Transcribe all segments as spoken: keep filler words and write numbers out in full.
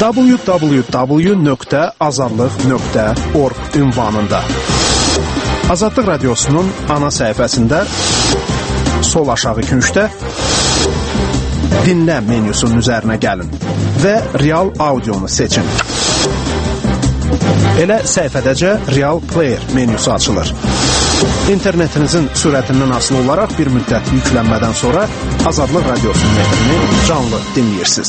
w w w nöqtə azadlıq nöqtə org ünvanında. Azadlıq Radiosu'nun ana səhifəsində sol aşağı küncdə dinlə menyusunun üzərinə gəlin və Real Audionu seçin. Elə səhifədəcə Real Player menyusu açılır. İnternetinizin sürətindən asılı olaraq bir müddət yüklənmədən sonra Azadlıq Radiosu'nun efrini canlı dinləyirsiniz.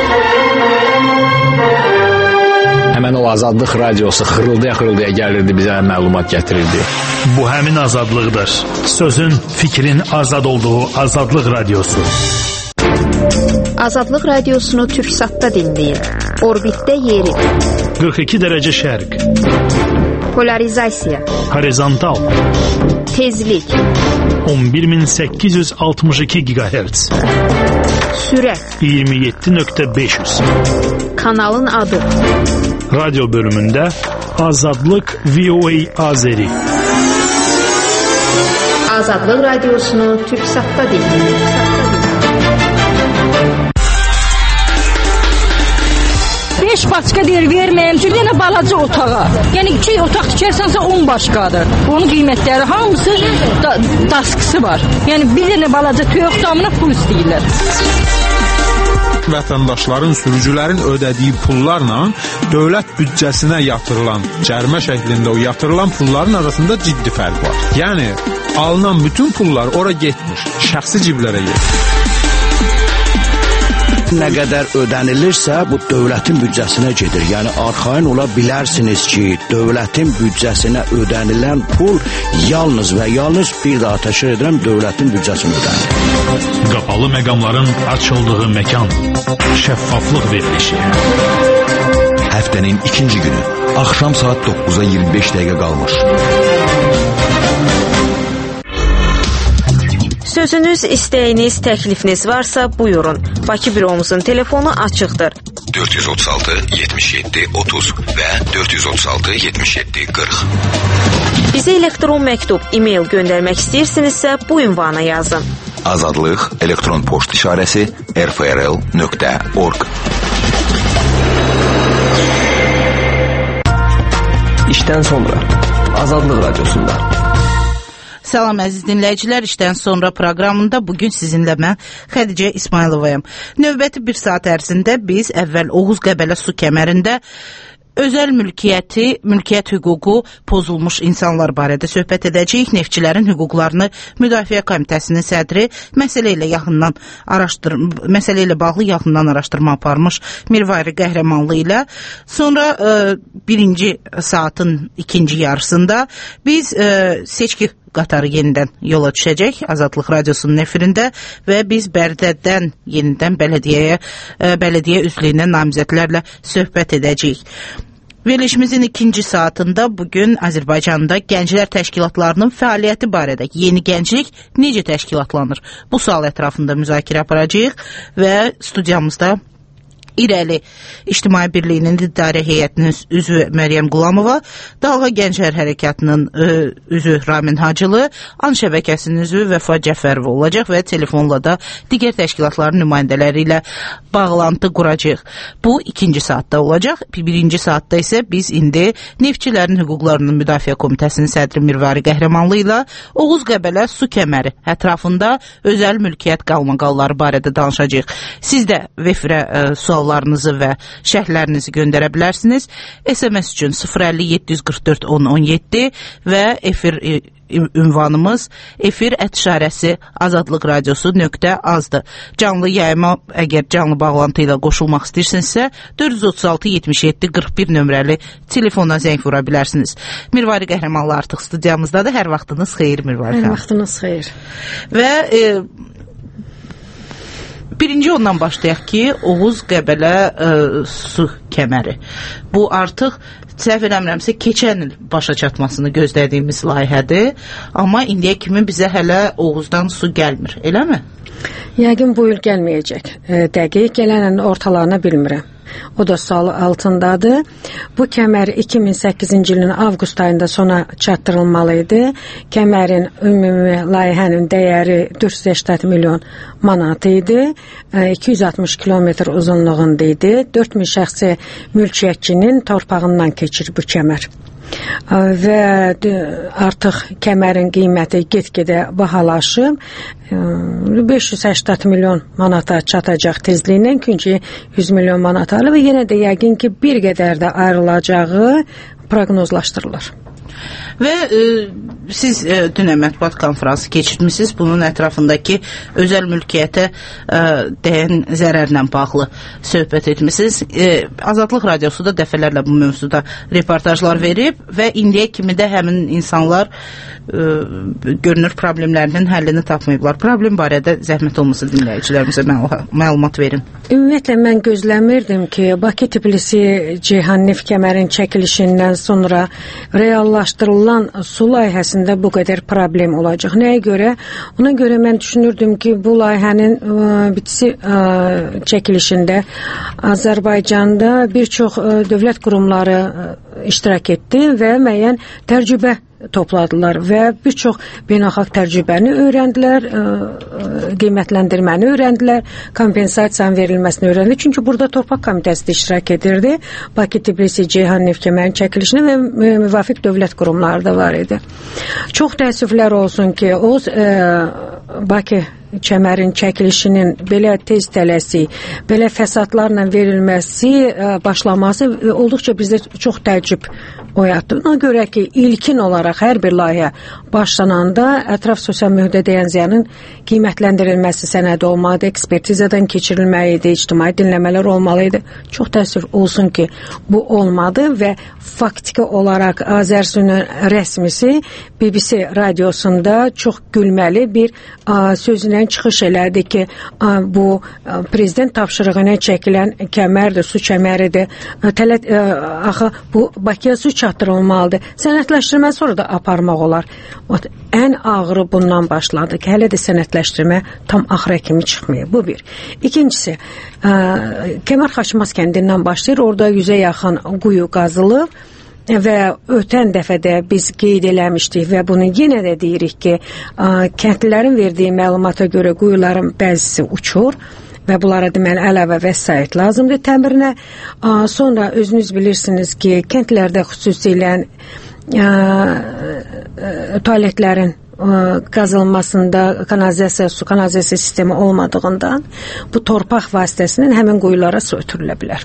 Həmən o Azadlıq Radiosu xırıldaya-xırıldaya gəlirdi, bizə məlumat gətirirdi. Bu həmin azadlıqdır. Sözün, fikrin azad olduğu Azadlıq Radiosu. Azadlıq Radiosunu Türksatda dinləyin. Orbitdə yeri. qırx iki dərəcə şərq. Polarizasiya. Horizontal. Tezlik. on bir min səkkiz yüz altmış iki gigahertz. Sürət. iyirmi yeddi nöqtə beş yüz. Kanalın adı. Radyo bölümündə Azadlıq V O A Azeri. Azadlıq Radiosunu Türksatda dinləyin. beş başqa deyir, verməyəm ki, yenə balaca otağa. Yəni iki otaq tikərsənsə on başqadır. Onun qiymətləri hamısı da, daskısı var. Yəni bir dənə balaca toyuq damına pul istəyirlər. Vətəndaşların, sürücülərin ödədiyi pullarla dövlət büdcəsinə yatırılan, cərimə şəklində o yatırılan pulların arasında ciddi fərq var. Yəni alınan bütün pullar ora getmir, şəxsi ciblərə getmir. Nə qədər ödənilirsə, bu dövlətin büdcəsinə gedir. Yəni, arxayın ola bilərsiniz ki, dövlətin büdcəsinə ödənilən pul yalnız və yalnız bir daha təşkil edirəm, dövlətin büdcəsinə ödənilir. Qapalı məqamların açıldığı məkan. Şəffaflıq verilişi. Həftənin ikinci günü. Axşam saat dokkuza iyirmi beş dəqiqə qalmış. Sözünüz, istəyiniz, təklifiniz varsa buyurun. Bakı büromuzun telefonu açıqdır. dörd yüz otuz altı yetmiş yeddi otuz və dörd yüz otuz altı yetmiş yeddi qırx. Bizə elektron məktub, e-mail göndərmək istəyirsinizsə bu ünvana yazın. Azadlıq elektron poçt işarəsi r f r l nöqtə org. İşdən sonra Azadlıq Radiosunda. Salam əziz dinləyicilər, işdən sonra proqramında bugün sizinlə mən Xədicə İsmayılovayam. Növbəti bir saat ərzində biz əvvəl Oğuz Qəbələ su kəmərində özəl mülkiyyəti, mülkiyyət hüququ pozulmuş insanlar barədə söhbət edəcəyik. Neftçilərin hüquqlarını Müdafiə Komitəsinin sədri məsələ ilə yaxından araşdır, məsələ ilə bağlı yaxından araşdırma aparmış Mirvari Qəhrəmanlı ilə. Sonra e, birinci saatın ikinci yarısında biz e, seçki qatarı yenidən yola düşəcək Azadlıq Radiosunun efirində və biz Bərdədən yenidən bələdiyyəyə, bələdiyyə üzvlüyünə namizədlərlə söhbət edəcəyik. Verilişimizin ikinci saatında bugün Azərbaycanda gənclər təşkilatlarının fəaliyyəti barədə yeni gənclik necə təşkilatlanır? Bu sual ətrafında müzakirə aparacağıq və studiyamızda İrəli İctimai Birliyinin İdarə Heyətinin üzvü Məryəm Qulamova, Dalğa Gənclər Hərəkatının üzvü Ramin Hacılı, An şəbəkəsinin üzvü Vəfa Cəfərov olacaq və telefonla da digər təşkilatların nümayəndələri ilə bağlantı quracaq. Bu ikinci saatda olacaq. Birinci saatda isə biz indi Neftçilərin Hüquqlarının Müdafiə Komitəsinin sədri Mirvari Qəhrəmanlı ilə Oğuz Qəbələ su kəməri ətrafında özəl mülkiyyət qalmaqalları barədə danışacağıq. Siz də vefirə e, suallarınızı və şərhlərinizi göndərə bilərsiniz. S M S üçün sıfır əlli yeddi yüz qırx dörd on on yeddi və efir e, ünvanımız efir ət işarəsi azadlıq radiosu nöqtə azdır. Canlı yayıma əgər canlı bağlantı ilə qoşulmaq istəyirsinizsə dörd yüz otuz altı yetmiş yeddi qırx bir nömrəli telefona zəng vura bilərsiniz. Mirvari Qəhrəmanlı artıq studiyamızdadır. Hər vaxtınız xeyir Mirvari. Hər vaxtınız xeyir. Və e, birinci ondan başlayaq ki, Oğuz Qəbələ e, su kəməri. Bu artıq səhv eləmirəmsə keçən il başa çatmasını gözlədiyimiz layihədir. Amma indiyə kimi bizə hələ Oğuzdan su gəlmir, eləmi? Yəqin bu il gəlməyəcək. E, dəqiq gələn ortalarına bilmirəm. o da sual altındadır. Bu kəmər iki min səkkizinci ilin avqust ayında sona çatdırılmalı idi. Kəmərin ümumi layihənin dəyəri dörd yüz səksən milyon manat idi. iki yüz altmış kilometr uzunluğunda idi. dörd min şəxsi mülkiyyətçinin torpağından keçir bu kəmər. Və artıq kəmərin qiyməti get-gedə bahalaşıb, beş yüz səksən milyon manata çatacaq tezliklə, çünki yüz milyon manat alır və yenə də yəqin ki, bir qədər də ayrılacağı proqnozlaşdırılır. Və e, siz e, dünə mətbuat konfransı keçirmişsiniz, bunun ətrafındakı özəl mülkiyyətə e, dəyən zərərlə bağlı söhbət etmişsiniz. E, Azadlıq Radiosu da dəfələrlə bu mövzuda reportajlar verib və indiyə kimi də həmin insanlar e, görünür problemlərinin həllini tapmayıblar. Problem barədə zəhmət olmasa dinləyicilərimizə məlumat verin. Ümumiyyətlə, mən gözləmirdim ki, Bakı-Tbilisi-Ceyhan neft kəmərin çəkilişindən sonra reallaşdırılan su layihəsində bu qədər problem olacaq. Nəyə görə? Ona görə mən düşünürdüm ki, bu layihənin ə, bitisi ə, çəkilişində Azərbaycanda bir çox ə, dövlət qurumları ə, iştirak etdi və müəyyən təcrübə topladılar və bir çox beynəlxalq təcrübəni öyrəndilər, ə, qiymətləndirməni öyrəndilər, kompensasiyanın verilməsini öyrəndilər. Çünki burada Torpaq Komitəsi də iştirak edirdi. Bakı-Tbilisi-Ceyhan neft kəmərinin çəkilişinə və müvafiq dövlət qurumları da var idi. Çox təəssüflər olsun ki, o ə, Bakı kəmərin çəkilişinin belə tez tələsi, belə fəsadlarla verilməsi, ə, başlaması olduqca bizdə çox təəccüb oyatdı. Ona görə ki, ilkin olaraq hər bir layihə başlananda ətraf sosial mühitə dəyən ziyanın qiymətləndirilməsi sənədi olmalıdır, ekspertizadan keçirilməli idi, ictimai dinləmələr olmalı idi. Çox təəssüf olsun ki, bu olmadı və faktiki olaraq Azərsunun rəsmisi B B C radiosunda çox gülməli bir ə, sözünə çıxış elədi ki, ə, bu ə, prezident tapşırığına çəkilən kəmərdir, su kəməridir. Tələt, ə, axı bu Bakıya su çatdırılmalıdır. Sənədləşdirmə sonra da aparmaq olar. Ən ağırı bundan başladı ki, hələ də sənədləşdirmə tam axıra kimi çıxmıyor. Bu bir. İkincisi, ə, Kəmər Xaçmaz kəndindən başlayır. Orada yüzə yaxın quyu qazılıb və ötən dəfədə biz qeyd eləmişdik və bunu yenə də deyirik ki, ə, kəndlilərin verdiyi məlumata görə quyuların bəzisi uçur və bunlara deməli əlavə vəsait lazımdır təmirinə. Sonra özünüz bilirsiniz ki, kəndlərdə xüsusilə ə, ə, tualetlərin ə, qazılmasında kanalizasiya, su kanalizasiya sistemi olmadığından bu torpaq vasitəsindən həmin quyulara su ötürülə bilər.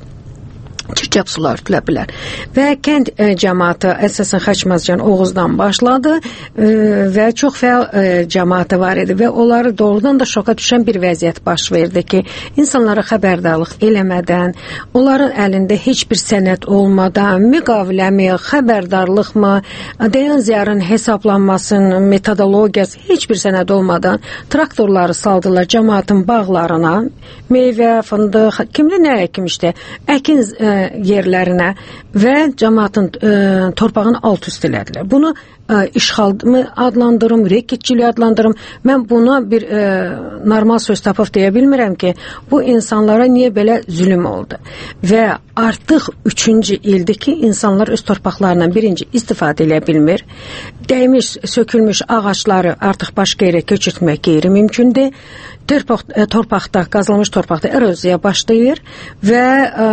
Çirkab sular ötülə bilər. Və kənd e, cəmaatı əsasən Xaçmazcan Oğuzdan başladı e, və çox fəal e, cəmaatı var idi və onları doğrudan da şoka düşən bir vəziyyət baş verdi ki, insanlara xəbərdarlıq eləmədən, onların əlində heç bir sənəd olmadan, müqaviləmi, xəbərdarlıqmı, dəyən ziyarın hesablanmasının metodologiyası heç bir sənəd olmadan traktorları saldılar cəmaatın bağlarına, meyvə, fındıq, kimdə nə əkmişdi, əkin e, yerlərinə və cəmaatın e, torpağını alt üst elədilər. Bunu e, işğalımı adlandırım, reketçiliyi adlandırım. Mən buna bir e, normal söz tapıb deyə bilmirəm ki, bu insanlara niyə belə zülüm oldu. Və artıq üçüncü ildir ki, insanlar öz torpaqlarından birinci istifadə edə bilmir. Dəymiş, sökülmüş ağaçları artıq başqa yerə köçürtmək qeyri-mümkündür. Torpaq, torpaqda, qazılmış torpaqda eroziya başlayır və ə,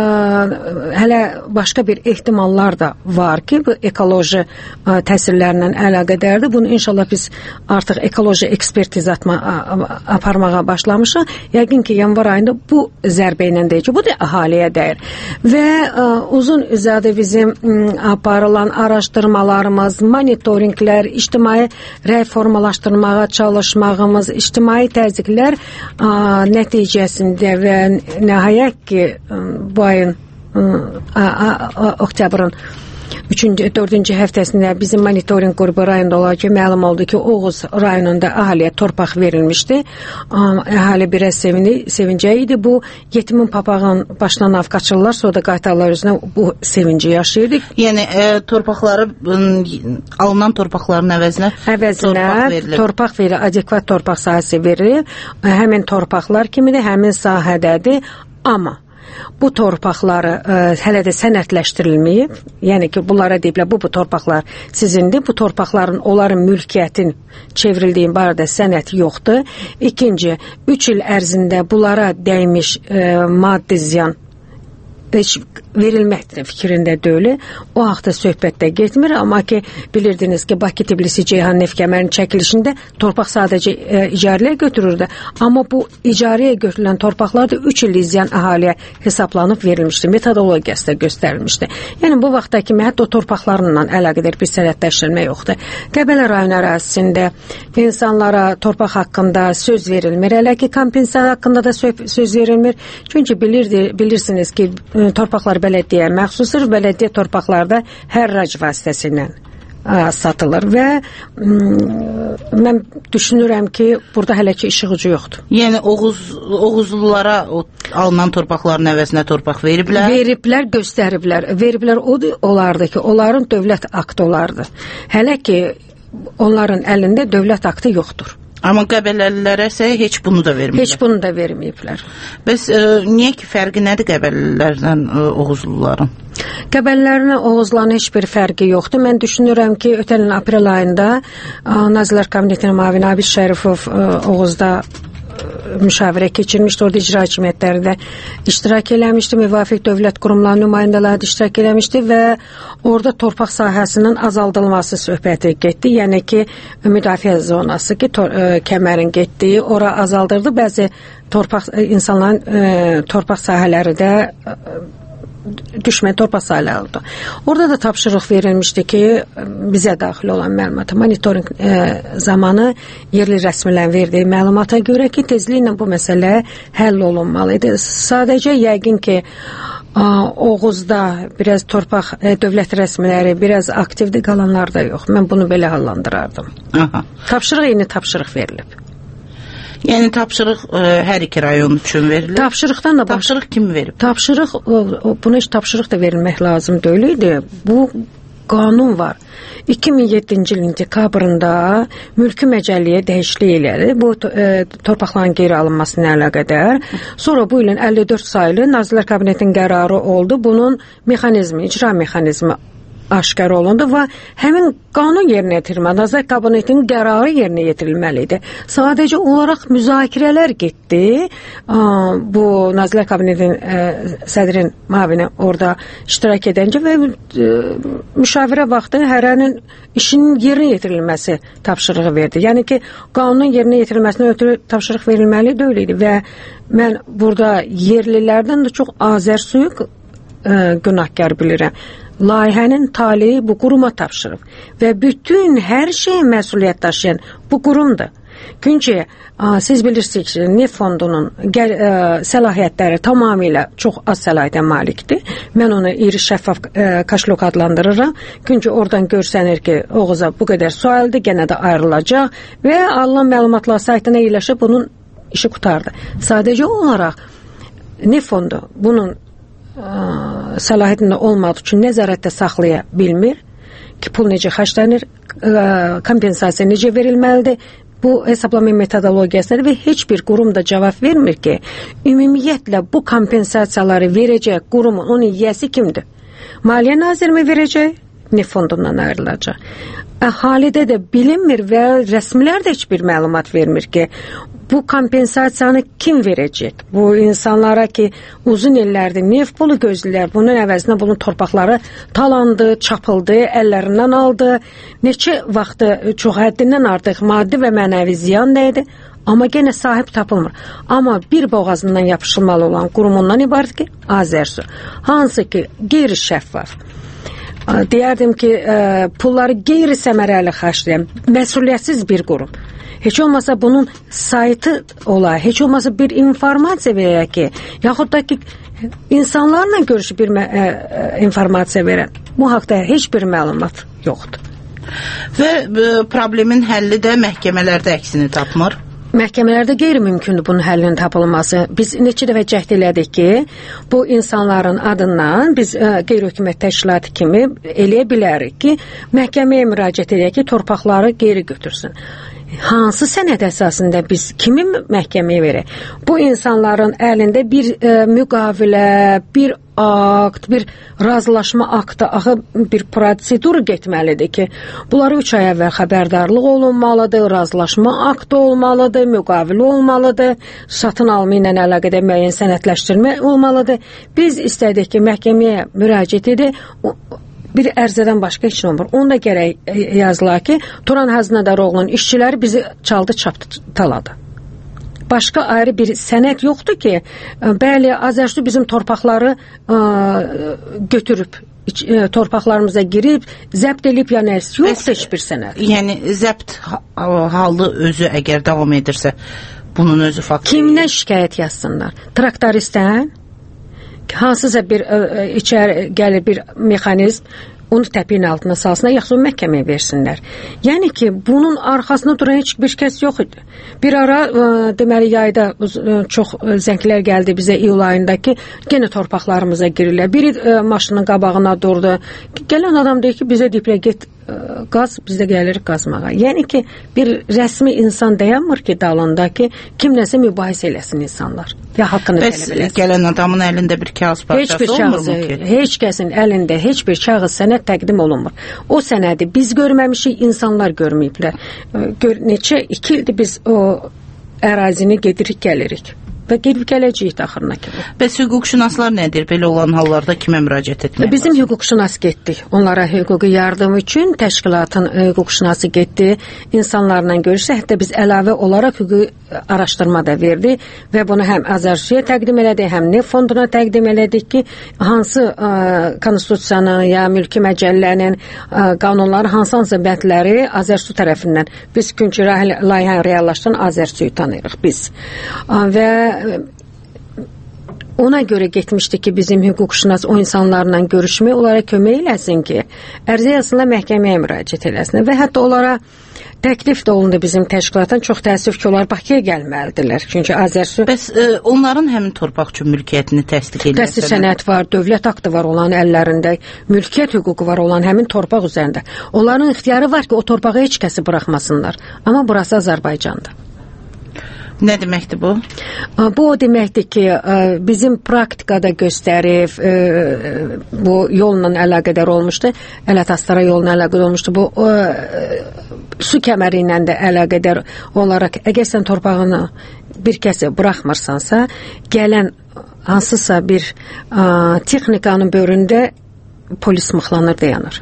hələ başqa bir ehtimallar da var ki, bu ekoloji ə, təsirlərlə əlaqədardır. Bunu inşallah biz artıq ekoloji ekspertiza atma, ə, aparmağa başlamışıq. Yəqin ki, yanvar ayında bu zərbə ilə deyəcək. Bu da əhaliyə dəyir. Və ə, uzun uzadı bizim ə, aparılan araşdırmalarımız, monitoringlər, ictimai rəy formalaşdırmağa çalışmağımız, ictimai təzyiqlər ə, nəticəsində və nəhayət ki, bu ayın ə, ə, ə, oktyabrın üçüncü, dördüncü həftəsində bizim monitoring qrupu rayonda olaraq ki, məlum oldu ki, Oğuz rayonunda əhaliyə torpaq verilmişdi. Əhali biraz sevindi, sevincə idi. Bu yetmiş min papağın başına nav qaçırırlar, sonra da qaytarlar özünə bu sevinci yaşayırdık. Yəni e, torpaqları alınan torpaqların əvəzinə, əvəzinə torpaq verilir. Torpaq verilir, adekvat torpaq sahəsi verilir. Həmin torpaqlar kimidir, həmin sahədədir. Amma bu torpaqları ə, hələ də sənədləşdirilməyib. Yəni ki, bunlara deyiblər, bu, bu torpaqlar sizindir. Bu torpaqların, onların mülkiyyətin çevrildiyi barədə sənəd yoxdur. İkinci, üç il ərzində bunlara dəymiş ə, maddi ziyan heç verilməkdir fikrində deyil. O haqda söhbətdə getmir, amma ki bilirdiniz ki Bakı Tbilisi Ceyhan neft kəmərinin çəkilişində torpaq sadəcə e, icarəyə götürürdü. Amma bu icarəyə götürülən torpaqlar da üç il izləyən əhaliyə hesablanıb verilmişdi. Metodologiyası da göstərilmişdi. Yəni bu vaxtda kimi hətta o torpaqlarla əlaqədar bir sənədləşdirmə yoxdur. Qəbələ rayon ərazisində insanlara torpaq haqqında söz verilmir. Hələ ki kompensasiya haqqında da söz verilmir. Çünki bilirdi, bilirsiniz ki torpaqlar bələdiyyəyə məxsusdur. Bələdiyyə torpaqlarda hərrac vasitəsilə ə, satılır və m, mən düşünürəm ki, burada hələ ki işıq ucu yoxdur. Yəni Oğuz Oğuzlulara o alınan torpaqların əvəzinə torpaq veriblər? Veriblər, göstəriblər. Veriblər o olardı ki, onların dövlət aktı olardı. Hələ ki onların əlində dövlət aktı yoxdur. Amma Qəbələlilərə isə heç bunu da verməyiblər. Heç bunu da verməyiblər. Bəs e, niyə ki fərqi nədir Qəbəlilərdən e, Oğuzluların? Qəbəlilərin Oğuzların heç bir fərqi yoxdur. Mən düşünürəm ki, ötən il aprel ayında e, Nazirlər Kabinetinin müavini Abid Şərifov e, Oğuzda müşavirə keçirmişdi, orada icra hakimiyyətləri də iştirak eləmişdi, müvafiq dövlət qurumlarının nümayəndələri də iştirak eləmişdi və orada torpaq sahəsinin azaldılması söhbəti getdi. Yəni ki, müdafiə zonası ki, tor kəmərin getdiyi, ora azaldırdı. Bəzi torpaq insanların e, torpaq sahələri də e, düşmən torpaq sahələri oldu. Orada da tapşırıq verilmişdi ki, bizə daxil olan məlumata, monitoring e, zamanı yerli rəsmilərin verdiyi məlumata görə ki, tezliklə bu məsələ həll olunmalıdır. Sadəcə yəqin ki, a, Oğuzda biraz torpaq e, dövlət rəsmiləri biraz aktivdir, qalanlar da yox. Mən bunu belə hallandırardım. Aha. Tapşırıq eyni tapşırıq verilib. Yəni tapşırıq ə, hər iki rayon üçün verilir. Tapşırıqdan da tapşırıq baş... kim verib? Tapşırıq o, o, buna heç tapşırıq da verilmək lazım deyildi. Bu qanun var. iki min yeddinci ilin dekabrında mülki məcəlliyə dəyişiklik elədi. Bu e, torpaqların geri alınmasına əlaqədar. Sonra bu ilin əlli dörd sayılı Nazirlər Kabinetinin qərarı oldu. Bunun mexanizmi, icra mexanizmi aşkar olundu və həmin qanun yerinə yetirilməli, Nazirlər Kabinetinin qərarı yerinə yetirilməlidir. Sadəcə olaraq müzakirələr getdi. Bu Nazirlər Kabinetinin sədrin müavini orada iştirak edəncə və müşavirə vaxtı hərənin işinin yerinə yetirilməsi tapşırığı verdi. Yəni ki, qanunun yerinə yetirilməsinə ötürü tapşırıq verilməli deyildi və mən burada yerlilərdən də çox Azərsuyu günahkar bilirəm. Layihənin talihi bu quruma tapşırıb və bütün hər şey məsuliyyət daşıyan bu qurumdur. Çünki a, siz bilirsiniz ki, neft fondunun gəl, ə, səlahiyyətləri tamamilə çox az səlahiyyətə malikdir. Mən onu iri şəffaf ə, kaşlok adlandırıram. Çünki oradan görsənir ki, Oğuza bu qədər su aldı, gənə də ayrılacaq və alınan məlumatlar saytına yerləşib bunun işi qutardı. Sadəcə olaraq neft fondu bunun Ə, səlahiyyətində olmadığı üçün nəzarətdə saxlaya bilmir ki, pul necə xərclənir, kompensasiya necə verilməlidir, bu hesablama metodologiyasıdır və heç bir qurum da cavab vermir ki, ümumiyyətlə bu kompensasiyaları verəcək qurumun, onun yiyəsi kimdir? Maliyyə Naziri mi verəcək? Neft fondundan ayrılacaq. Əhalidə də bilinmir və rəsmilər də heç bir məlumat vermir ki, bu kompensasiyanı kim verəcək? Bu insanlara ki, uzun illərdir neft pulu gözləyirlər, bunun əvəzinə bunun torpaqları talandı, çapıldı, əllərindən aldı. Neçə vaxtı çox həddindən artıq maddi və mənəvi ziyan dəydi, amma yenə sahib tapılmır. Amma bir boğazından yapışılmalı olan qurumundan ibarət ki, Azərsu, hansı ki, qeyri-şəffaf. Deyərdim ki, ə, pulları qeyri-səmərəli xərcləyən, məsuliyyətsiz bir qurum. Heç olmasa bunun saytı ola, heç olmasa bir informasiya verək ki, yaxud da ki, insanlarla görüşüb bir ə, ə, informasiya verən. Bu haqda heç bir məlumat yoxdur. Və ə, problemin həlli də məhkəmələrdə əksini tapmır. Məhkəmələrdə qeyri-mümkündür bunun həllinin tapılması. Biz neçə dəfə cəhd elədik ki, bu insanların adından biz ə, qeyri-hökumət təşkilatı kimi eləyə bilərik ki, məhkəməyə müraciət edək ki, torpaqları geri götürsün. hansı sənəd əsasında biz kimi məhkəməyə verək? Bu insanların əlində bir e, müqavilə, bir akt, bir razılaşma aktı, axı bir prosedur getməlidir ki, bunları üç ay əvvəl xəbərdarlıq olunmalıdır, razılaşma aktı olmalıdır, müqavilə olmalıdır, satın alma ilə əlaqədə müəyyən sənədləşdirmə olmalıdır. Biz istədik ki, məhkəməyə müraciət edək, bir ərzədən başqa heç nə olmur. Onu da gərək yazılar ki, Turan Həznədaroğlu'nun işçiləri bizi çaldı, çapdı, taladı. Başqa ayrı bir sənəd yoxdur ki, bəli, Azərsu bizim torpaqları ə, götürüb, iç, ə, torpaqlarımıza girib, zəbt edib, ya nə, yoxdur heç bir sənəd. Yəni, zəbt halı özü əgər davam edirsə, bunun özü faktı... Kimdən şikayət yazsınlar? Traktoristdən? Hansısa bir ə, içəri gəlir bir mexanizm, onu təpiyin altına salsınlar, yaxşı məhkəməyə versinlər. Yəni ki, bunun arxasında duran heç bir kəs yox idi. Bir ara, ə, deməli, yayda ə, çox zənglər gəldi bizə iyul ayında ki, yenə torpaqlarımıza girirlər. Biri ə, maşının qabağına durdu. Gələn adam deyir ki, bizə deyiblər, get ə, qaz, biz də gəlirik qazmağa. Yəni ki, bir rəsmi insan dayanmır ki, dalında ki, kimləsə mübahisə eləsin insanlar. Ya haqqını tələb eləsin. Bəs gələn adamın əlində bir kağız parçası olmurmu ki? Heç kəsin əlində heç bir kağız sənəd təqdim olunmur. O sənədi biz görməmişik, insanlar görməyiblər. Gör, neçə, iki ildir biz o ərazini gedirik, gəlirik. Və gedib gələcəyik axırına kimi. Bəs hüquqşünaslar nədir? Belə olan hallarda kimə müraciət etmək? Bizim hüquqşünas getdi. Onlara hüquqi yardım üçün təşkilatın hüquqşünası getdi. İnsanlarla görüşsə, hətta biz əlavə olaraq hüquqi araşdırma da verdi və bunu həm Azərsuya təqdim elədik, həm Neft Fonduna təqdim elədik ki, hansı ə, konstitusiyanın ya mülki məcəllənin ə, qanunları, hansı-hansı bəndləri Azərsu tərəfindən biz çünki layihəni reallaşdıran Azərsuyu tanıyırıq biz. Ə, və ona görə getmişdi ki, bizim hüquqşünas o insanlarla görüşmək, onlara kömək eləsin ki, ərizə yazsınlar, məhkəməyə müraciət eləsin və hətta onlara təklif də olundu bizim təşkilatdan. Çox təəssüf ki, onlar Bakıya gəlməlidirlər. Çünki Azərsu... Bəs e, onların həmin torpaq üçün mülkiyyətini təsdiq edirlər? Təsdiq sənəd var, dövlət aktı var olan əllərində, mülkiyyət hüququ var olan həmin torpaq üzərində. Onların ixtiyarı var ki, o torpağı heç kəsi buraxmasınlar. Amma burası Azərbaycandır. Nə deməkdir bu? Bu o deməkdir ki, bizim praktikada göstərib, bu yolla əlaqədar olmuşdu, Ələt-Astara yoluna əlaqədar olmuşdu, bu o, su kəməri ilə də əlaqədar olaraq, əgər sən torpağını bir kəsə buraxmırsansa, gələn hansısa bir a, texnikanın böründə polis mıxlanır, dayanır.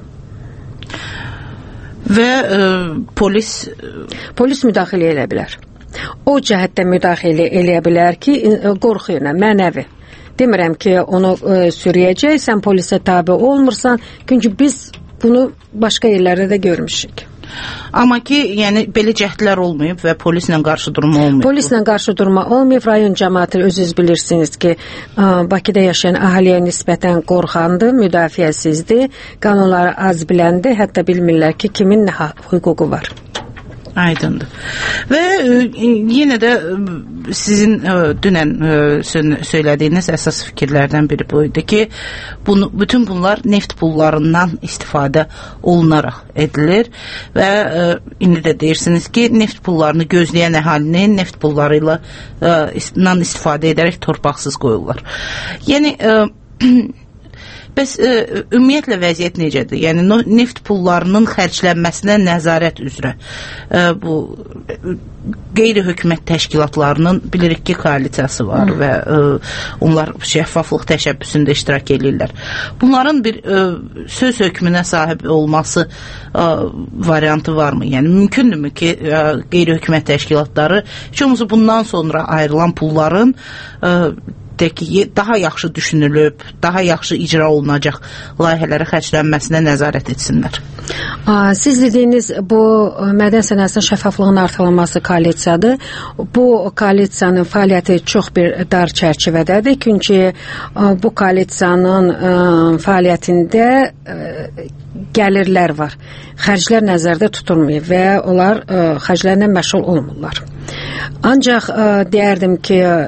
Və e, polis... Polis müdaxilə edə bilər. O cəhətdə müdaxilə eləyə bilər ki, qorxu ilə, mənəvi. Demirəm ki, onu ə, sürüyəcək, sən polisə tabi olmursan, çünki biz bunu başqa yerlərdə də görmüşük. Amma ki, yəni belə cəhdlər olmayıb və polislə qarşı durma olmayıb. Polislə qarşı durma olmayıb. Rayon cəmaatı özünüz bilirsiniz ki, ə, Bakıda yaşayan əhaliyə nisbətən qorxandır, müdafiəsizdir, qanunları az biləndir, hətta bilmirlər ki, kimin nə hüququ var. Aydındır. Və e, yenə də e, sizin e, dünən e, söylədiyiniz əsas fikirlərdən biri bu idi ki, bunu, bütün bunlar neft pullarından istifadə olunaraq edilir və e, indi də deyirsiniz ki, neft pullarını gözləyən əhalinin neft pulları ilə e, istifadə edərək torpaqsız qoyurlar. Yəni e, bəs e, ümumiyyətlə vəziyyət necədir? Yəni no, neft pullarının xərclənməsinə nəzarət üzrə e, bu qeyri-hökumət təşkilatlarının bilirik ki, koalisiyası var Hı. və e, onlar şəffaflıq təşəbbüsündə iştirak edirlər. Bunların bir e, söz hökmünə sahib olması e, variantı varmı? Yəni mümkündürmü ki, e, qeyri-hökumət təşkilatları heç olmasa bundan sonra ayrılan pulların e, ki, daha yaxşı düşünülüb, daha yaxşı icra olunacaq layihələrə xərclənməsinə nəzarət etsinlər. Siz dediyiniz bu mədən sənayesinin şəffaflığının artırılması koalisiyadır. Bu koalisiyanın fəaliyyəti çox bir dar çərçivədədir. Çünki bu koalisiyanın fəaliyyətində gəlirlər var. Xərclər nəzərdə tutulmuyor və onlar xərclərlə məşğul olmurlar. Ancaq deyərdim ki,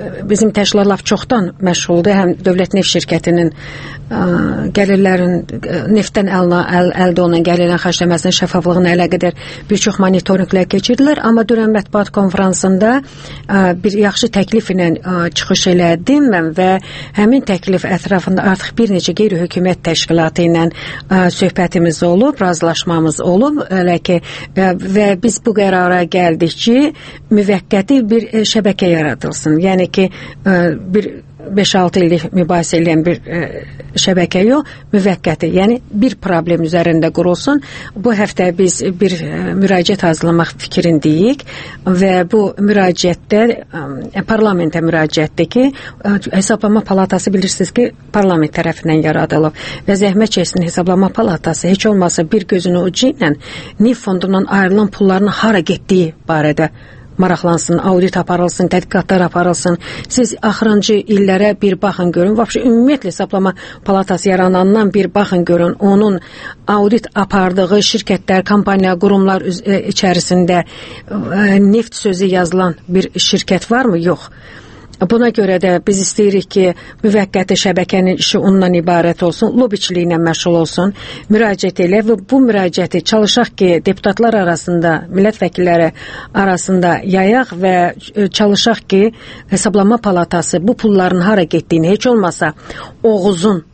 bizim təşkilat çoxdan məşğuldur. Həm dövlət neft şirkətinin ə, gəlirlərin ə, neftdən əl, əl, əldə olunan gəlirlərin xərcləməsinin şəffaflığına əlaqədar bir çox monitorinqlər keçirdilər, amma dünən mətbuat konfransında ə, bir yaxşı təklif ilə ə, çıxış elədim mən və həmin təklif ətrafında artıq bir neçə qeyri-hökumət təşkilatı ilə ə, söhbətimiz olub, razılaşmamız olub, elə ki ə, və biz bu qərara gəldik ki, müvəqqəti bir ə, şəbəkə yaradılsın. Yəni ki, ə, bir beş altı illik mübahisə edən bir ə, şəbəkə yox, müvəqqəti. Yəni bir problem üzərində qurulsun. Bu həftə biz bir ə, müraciət hazırlamaq fikrindəyik və bu müraciətdə ə, parlamentə müraciətdir ki, ə, hesablama palatası bilirsiniz ki, parlament tərəfindən yaradılıb və zəhmət çəksin hesablama palatası heç olmasa bir gözünü ucu ilə neft fondundan ayrılan pulların hara getdiyi barədə maraqlansın, audit aparılsın, tədqiqatlar aparılsın. Siz axırıncı illərə bir baxın görün. Vəbşi ümumiyyətlə hesablama palatası yaranandan bir baxın görün. Onun audit apardığı şirkətlər, kompaniya, qurumlar içərisində neft sözü yazılan bir şirkət varmı? Yox. Buna görə də biz istəyirik ki, müvəqqəti şəbəkənin işi ondan ibarət olsun, lobiçiliyinə məşğul olsun, müraciət elə və bu müraciəti çalışaq ki, deputatlar arasında, millət vəkilləri arasında yayaq və çalışaq ki, hesablama palatası bu pulların hara getdiyini, heç olmasa Oğuzun,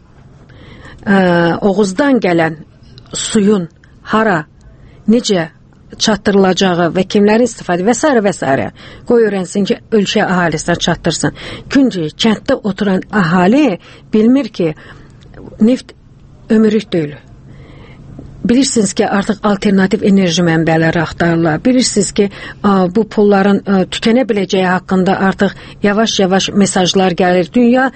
ə, Oğuzdan gələn suyun hara, necə çatdırılacağı və kimlərin istifadə və s. və s. qoy öyrənsin ki, ölkə əhalisinə çatdırsın. Çünki kənddə oturan əhali bilmir ki, neft ömürlük deyil. Bilirsiniz ki, artıq alternativ enerji mənbələri axtarırlar. Bilirsiniz ki, bu pulların tükənə biləcəyi haqqında artıq yavaş-yavaş mesajlar gəlir. Dünya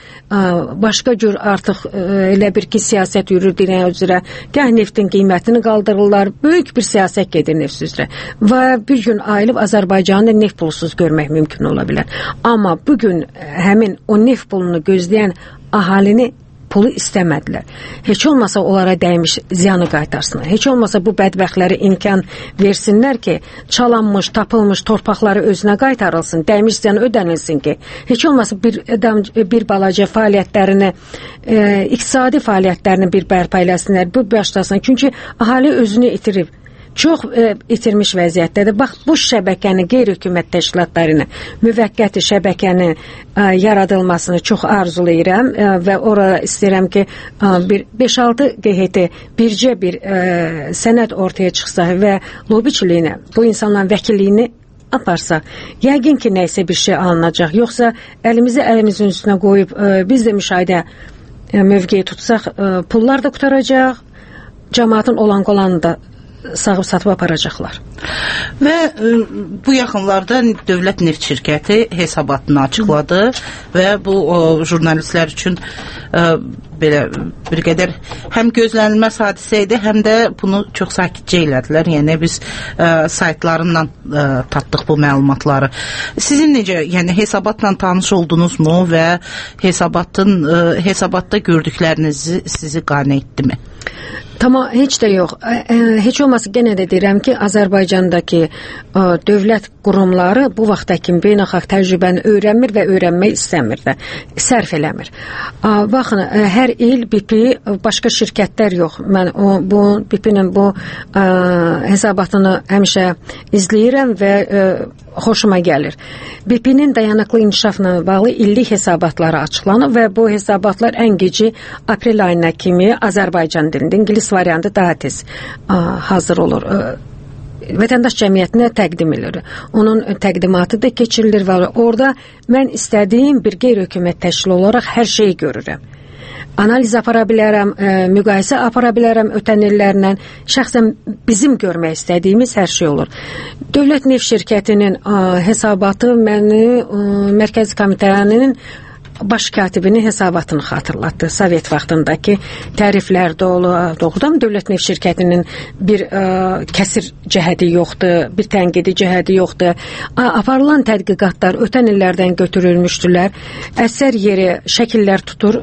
başqa cür artıq elə bir ki, siyasət yürür deyilən üzrə. Gəh neftin qiymətini qaldırırlar. Böyük bir siyasət gedir neft üzrə. Və bir gün ayılıb Azərbaycanı neft pulsuz görmək mümkün ola bilər. Amma bugün həmin o neft pulunu gözləyən əhalini pulu istəmədilər. Heç olmasa onlara dəymiş ziyanı qaytarsınlar. Heç olmasa bu bədbəxtlərə imkan versinlər ki, çalanmış, tapılmış torpaqları özünə qaytarılsın, dəymiş ziyanı ödənilsin ki, heç olmasa bir, bir balaca fəaliyyətlərini, e, iqtisadi fəaliyyətlərini bir bərpa eləsinlər, bu başlasın. Çünki əhali özünü itirib. Çox e, itirmiş vəziyyətdədir. Bax, bu şəbəkəni qeyri-hökumət təşkilatlarına, müvəqqəti şəbəkənin e, yaradılmasını çox arzulayıram e, və orada istəyirəm ki, e, bir beş altı qeyhəti bircə bir e, sənəd ortaya çıxsa və lobiçiliyinə, bu insanların vəkilliyini aparsa, yəqin ki, nəysə bir şey alınacaq. Yoxsa əlimizi əlimizin üstünə qoyub e, biz də müşahidə e, mövqeyi tutsaq, e, pullar da qutaracaq, cəmaatın olan qolanı da sağıb satıb aparacaqlar. Və ə, bu yaxınlarda dövlət neft şirkəti hesabatını açıqladı və bu o, jurnalistlər üçün ə, belə bir qədər həm gözlənilməz hadisə idi, həm də bunu çox sakitcə elədilər. Yəni biz ə, saytlarından ə, tapdıq bu məlumatları. Sizin necə, yəni hesabatla tanış oldunuzmu və hesabatın ə, hesabatda gördüklərinizi sizi qane etdimi? Tamam, heç də yox. Ə, ə, heç olmasa genə də deyirəm ki, Azərbaycandakı ə, dövlət qurumları bu vaxta kimi beynəlxalq təcrübəni öyrənmir və öyrənmək istəmir də, sərf eləmir. Ə, baxın, ə, hər il B P, başqa şirkətlər yox. Mən o bu B P-nin bu ə, hesabatını həmişə izləyirəm və ə, xoşuma gəlir. B P-nin dayanıqlı inkişafla bağlı illik hesabatları açıqlanıb və bu hesabatlar ən gecə aprel ayına kimi Azərbaycan dilində, ingilis variantı daha tez ə, hazır olur. Ə, vətəndaş cəmiyyətinə təqdim edilir. Onun təqdimatı da keçirilir və orada mən istədiyim bir qeyri-hökumət təşkili olaraq hər şeyi görürəm. Analiz apara bilərəm, ə, müqayisə apara bilərəm ötən illərlə. Şəxsən bizim görmək istədiyimiz hər şey olur. Dövlət neft şirkətinin ə, hesabatı məni ə, Mərkəzi Komitənin baş katibinin hesabatını xatırlatdı. Sovet vaxtındakı təriflər dolu, doğrudan dövlət neft şirkətinin bir ə, kəsir cəhədi yoxdur, bir tənqidi cəhədi yoxdur. A, aparılan tədqiqatlar ötən illərdən götürülmüşdülər. Əsər yeri şəkillər tutur.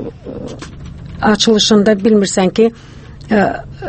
Açılışında bilmirsən ki, ə,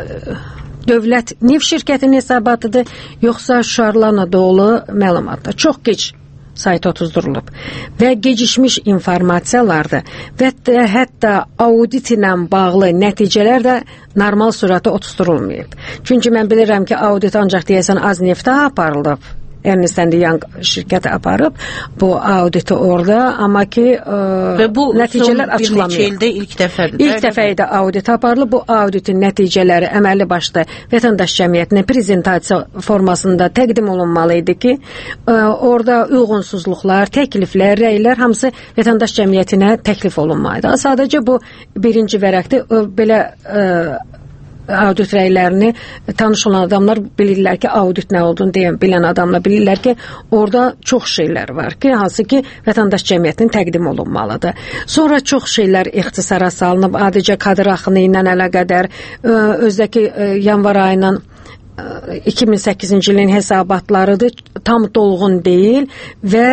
dövlət neft şirkətinin hesabatıdır, yoxsa şarlarla dolu məlumatlar. Çox gec sayta tuzdurulub və gecikmiş informasiyalardır və hətta audit ilə bağlı nəticələr də normal sürətdə otuzdurulmayıb. Çünki mən bilirəm ki, audit ancaq deyəsən az neftə aparılıb. Ernst and Young şirkəti aparıb bu auditi orada, amma ki ə, və bu nəticələr açıqlanmıyor. ildə ilk dəfədir. İlk dəfə idi audit aparılıb. Bu auditin nəticələri əməlli başlı vətəndaş cəmiyyətinə prezentasiya formasında təqdim olunmalı idi ki, ə, orada uyğunsuzluqlar, təkliflər, rəylər hamısı vətəndaş cəmiyyətinə təklif olunmalıdır. Sadəcə bu birinci vərəqdir. Ə, belə ə, audit rəylərini tanış olan adamlar bilirlər ki, audit nə olduğunu deyən, bilən adamlar bilirlər ki, orada çox şeylər var ki, hansı ki, vətəndaş cəmiyyətinin təqdim olunmalıdır. Sonra çox şeylər ixtisara salınıb, adicə kadr axını ilə əlaqədar, özdəki yanvar ayının iki min səkkizinci ilin hesabatlarıdır, tam dolğun deyil və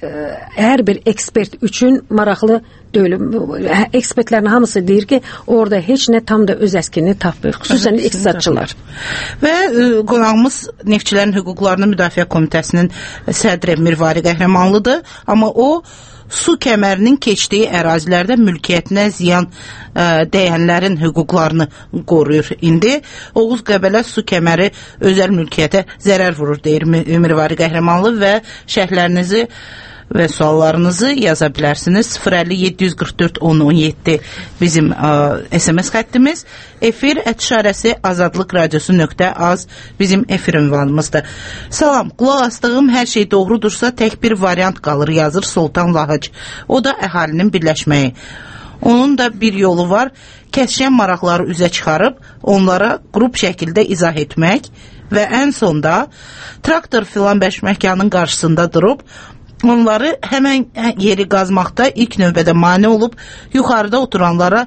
hər bir ekspert üçün maraqlı deyil. Ekspertlərin hamısı deyir ki, orada heç nə tam da öz əskini tapmır, xüsusən iqtisadçılar. Və qonağımız Neftçilərin Hüquqlarını Müdafiə Komitəsinin sədri Mirvari Qəhrəmanlıdır, amma o su kəmərinin keçdiyi ərazilərdə mülkiyyətinə ziyan ə, dəyənlərin hüquqlarını qoruyur. İndi Oğuz Qəbələ su kəməri özəl mülkiyyətə zərər vurur, deyir Mirvari Qəhrəmanlı və şərhlərinizi və suallarınızı yaza bilərsiniz. sıfır əlli yeddi yüz qırx dörd on on yeddi bizim ə, S M S xəttimiz. Efir ətişarəsi azadlıq radiosu nöqtə az bizim efir ünvanımızdır. Salam, qulaq astığım hər şey doğrudursa tək bir variant qalır, yazır Sultan Lahıc. O da əhalinin birləşməyi. Onun da bir yolu var, kəsşən maraqları üzə çıxarıb, onlara qrup şəkildə izah etmək və ən sonda traktor filan bəşməkanın qarşısında durub, onları həmən yeri qazmaqda ilk növbədə mane olub, yuxarıda oturanlara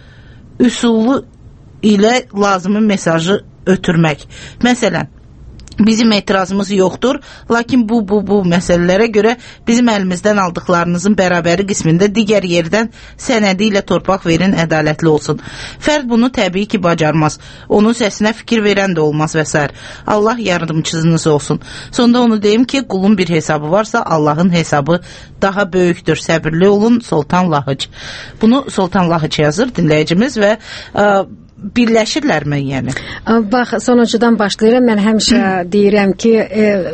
üsulu ilə lazımı mesajı ötürmək. Məsələn, bizim etirazımız yoxdur, lakin bu, bu, bu məsələlərə görə bizim əlimizdən aldıqlarınızın bərabəri qismində digər yerdən sənədi ilə torpaq verin, ədalətli olsun. Fərd bunu təbii ki bacarmaz. Onun səsinə fikir verən də olmaz və s. Allah yardımcınız olsun. Sonda onu deyim ki, qulun bir hesabı varsa Allahın hesabı daha böyükdür. Səbirli olun, Sultan Lahıc. Bunu Sultan Lahıc yazır dinləyicimiz və ə, birləşirlərmi yəni? Bax, sonucudan başlayıram. Mən həmişə deyirəm ki, e,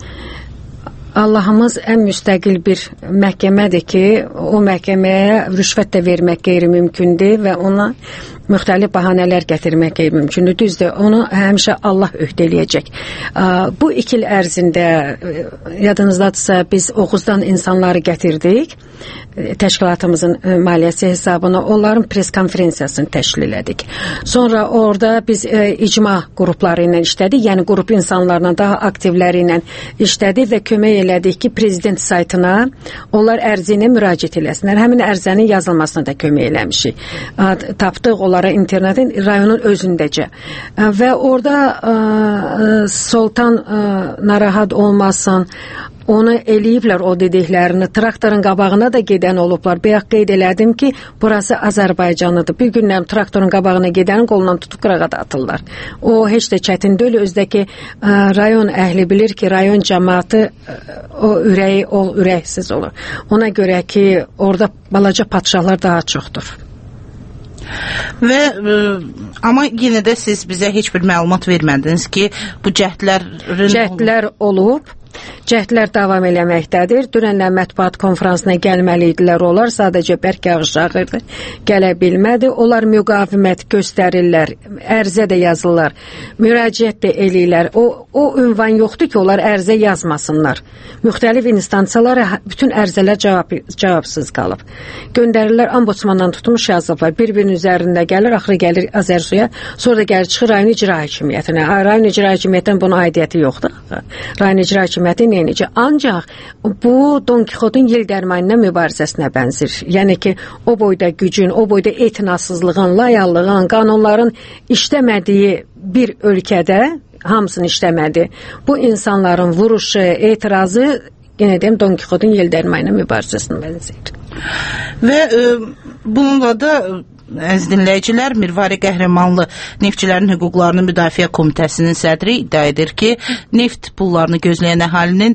Allahımız ən müstəqil bir məhkəmədir ki, o məhkəməyə rüşvət də vermək qeyri-mümkündür və ona müxtəlif bahanələr gətirmək qeyri-mümkündür. Düzdür, onu həmişə Allah öhdələyəcək. Bu iki il ərzində, yadınızdadırsa, biz Oğuzdan insanları gətirdik, təşkilatımızın maliyyəsi hesabına, onların pres konferensiyasını təşkil elədik. Sonra orada biz e, icma qrupları ilə işlədik, yəni qrup insanlarla, daha aktivləri ilə işlədik və kömək elədik ki, prezident saytına onlar ərzini müraciət eləsinlər. Həmin ərzənin yazılmasına da kömək eləmişik. Tapdıq onlara internetin, rayonun özündəcə. Və orada e, Sultan e, narahat olmasın, onu eləyiblər o dediklərini, traktorun qabağına da gedən olublar. Bayaq qeyd elədim ki, burası Azərbaycanıdır. Bir gündən traktorun qabağına gedənin qolundan tutub qırağa da atırlar. O heç də çətin deyil. Özdəki ə, rayon əhli bilir ki, rayon cəmaatı ə, o ürəyi, o ürəksiz olur. Ona görə ki, orada balaca padşahlar daha çoxdur. Və ə, amma yenə də siz bizə heç bir məlumat vermədiniz ki, bu cəhdlərin... Cəhdlər olub. Cəhdlər davam eləməkdədir. Dünənlə mətbuat konferansına gəlməli idilər onlar, sadəcə bərk yağış yağırdı, gələ bilmədi. Onlar müqavimət göstərirlər, ərzə də yazırlar, müraciət də eləyirlər. O, o ünvan yoxdur ki, onlar ərzə yazmasınlar. Müxtəlif instansiyalara bütün ərzələr cavab, cavabsız qalıb. Göndərirlər, ombudsmandan tutmuş yazıblar. Bir-birinin üzərində gəlir, axırı gəlir Azərsuya, sonra da gəlir çıxır rayon icra hakimiyyətinə. Rayon icra hakimiyyətindən buna aidiyyəti yoxdur. Rayon icra hakimiyyəti neyəcə? Ancaq bu Don Kixotun yel dərmanına mübarizəsinə bənzir. Yəni ki, o boyda gücün, o boyda etinasızlığın, layallığın, qanunların işləmədiyi bir ölkədə, hamısını işləmədi. Bu insanların vuruşu, etirazı, yenə deyim, Don Kixotun yel dərmanına mübarizəsinə bənzir. Və e, bununla da əziz dinləyicilər, Mirvari Qəhrəmanlı Neftçilərin Hüquqlarını Müdafiə Komitəsinin sədri iddia edir ki, neft pullarını gözləyən əhalinin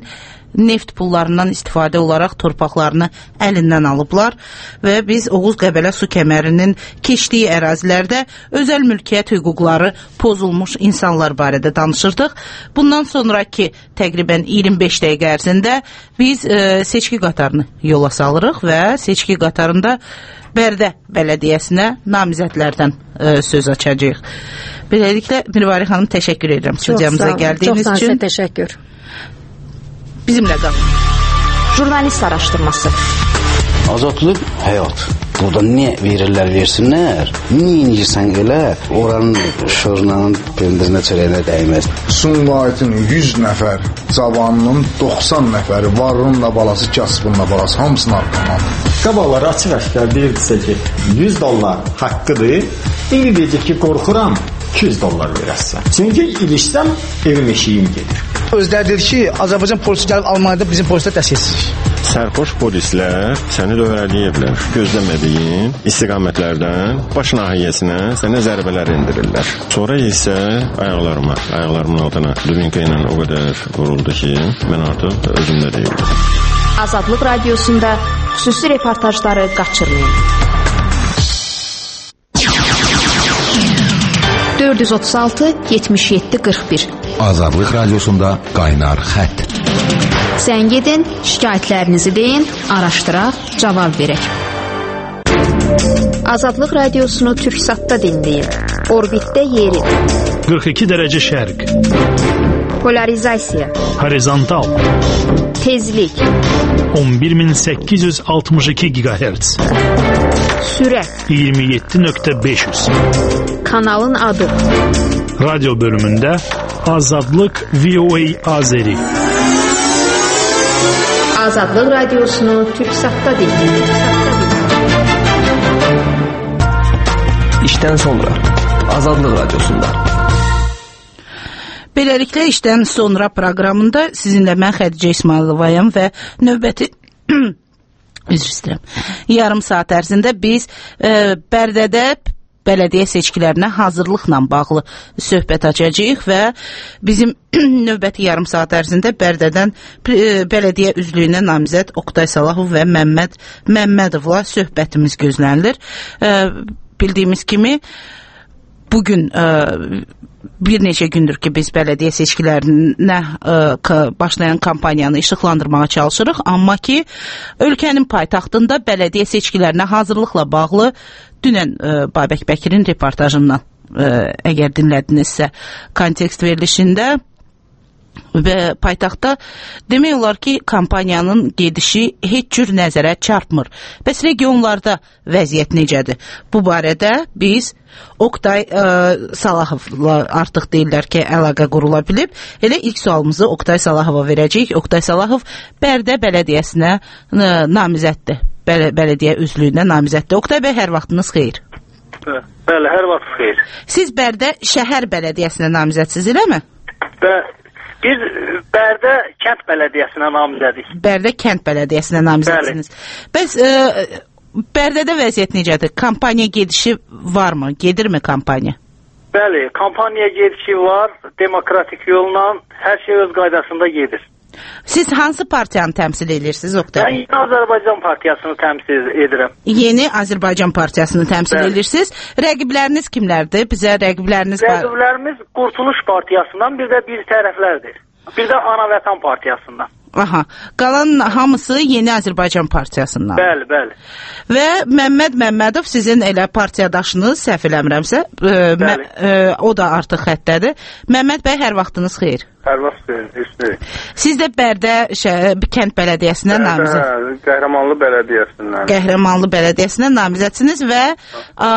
neft pullarından istifadə olaraq torpaqlarını əlindən alıblar və biz Oğuz Qəbələ su kəmərinin keçdiyi ərazilərdə özəl mülkiyyət hüquqları pozulmuş insanlar barədə danışırdıq. Bundan sonraki təqribən iyirmi beş dəqiqə ərzində biz e, seçki qatarını yola salırıq və seçki qatarında Bərdə Bələdiyyəsinə namizədlərdən e, söz açacağıq. Beləliklə, Mirvari xanım, təşəkkür edirəm studiyamıza gəldiyiniz üçün. Çox sağ olun, təşəkkür. Bizimlə qalın. Jurnalist araşdırması. Azadlıq həyat. Burada nə verirlər, versinlər. Niyə inirsən elə? Oranın şırnanın pendirinə çörəyinə dəyməz. Sumqayıtın yüz nəfər cavanının doxsan nəfəri varınla balası, kasbınla balası hamısını arqalandı. Qabaqlar açıq-aşkar deyirdisə ki, yüz dollar haqqıdır. İndi deyəcək ki, qorxuram, iki yüz dollar verəsən. Çünki ilişsəm evim eşiyim gedir. Özləri dedi ki, Azərbaycan polisi gəlib Almaniyada bizim polislər dəstəksizlik. Sərxoş polislər səni dövrələyirlər. Gözləmədiyin istiqamətlərdən baş nahiyəsinə sənə zərbələr endirirlər. Sonra isə ayaqlarıma, ayaqlarımın altına dubinka ilə o qədər vuruldu ki, mən artıq özümdə deyildim. Azadlıq Radiosunda xüsusi reportajları qaçırmayın. dörd yüz otuz altı yetmiş yeddi qırx bir Azadlıq Radiosunda qaynar xətt. Zəng edin, şikayətlərinizi deyin, araşdıraq, cavab verək. Azadlıq Radiosunu Türksatda dinləyin. Orbitdə yeri. qırx iki dərəcə şərq. Polarizasiya. Horizontal. Tezlik. on bir min səkkiz yüz altmış iki gigahertz. Sürət. iyirmi yeddi nöqtə beş yüz. Kanalın adı. Radyo bölümündə Azadlıq V O A Azeri. Azadlıq Radiosunu Türksatda dinləyin. İşdən sonra Azadlıq Radiosunda. Beləliklə, işdən sonra proqramında sizinlə mən Xədicə İsmayılovayam və növbəti üzr istəyirəm. Yarım saat ərzində biz e, Bərdədə bələdiyyə seçkilərinə hazırlıqla bağlı söhbət açacağıq və bizim növbəti yarım saat ərzində Bərdədən bələdiyyə üzvlüyünə namizəd Oqtay Salahov və Məmməd Məmmədovla söhbətimiz gözlənilir. E, bildiyimiz kimi bugün e, bir neçə gündür ki, biz bələdiyyə seçkilərinə e, başlayan kampaniyanı işıqlandırmağa çalışırıq, amma ki, ölkənin paytaxtında bələdiyyə seçkilərinə hazırlıqla bağlı dünən e, Babək Bəkirin reportajından e, əgər dinlədinizsə kontekst verilişində və paytaxtda demək olar ki, kampaniyanın gedişi heç cür nəzərə çarpmır. Bəs regionlarda vəziyyət necədir? Bu barədə biz Oqtay ə, Salahovla artıq deyirlər ki, əlaqə qurula bilib. Elə ilk sualımızı Oqtay Salahov'a verəcəyik. Oqtay Salahov Bərdə bələdiyyəsinə ə, namizəddir. Bəl bələdiyyə üzvlüyünə namizəddir. Oqtay bəy, hər vaxtınız xeyir. Bəli, hər vaxt xeyir. Siz Bərdə şəhər bələdiyyəsinə namizədsiz, eləmi? Bəli. Biz Bərdə kənd bələdiyyəsinə namizədik. Bərdə kənd bələdiyyəsinə namizədsiniz. Bəs ə, Bərdədə vəziyyət necədir? Kampaniya gedişi varmı? Gedirmi kampaniya? Bəli, kampaniya gedişi var. Demokratik yolla hər şey öz qaydasında gedir. Siz hansı partiyanı təmsil edirsiniz, Oqtay? Mən Yeni Azərbaycan Partiyasını təmsil edirəm. Yeni Azərbaycan Partiyasını təmsil Bəli. edirsiniz. Rəqibləriniz kimlərdir? Bizə rəqibləriniz... Rəqiblərimiz Qurtuluş Partiyasından, bir də bir tərəflərdir. Bir də Ana Vətən Partiyasından. Aha, qalan hamısı Yeni Azərbaycan Partiyasından. Bəli, bəli. Və Məmməd Məmmədov sizin elə partiyadaşınız, səhv eləmirəmsə, e, e, o da artıq xəttədir. Məmməd bəy, hər vaxtınız xeyir. Hər vaxt xeyir, istəyir. Siz də Bərdə kənd bələdiyyəsinə namizəd. Hə, Qəhrəmanlı bələdiyyəsindən. Qəhrəmanlı bələdiyyəsinə namizədsiniz və a,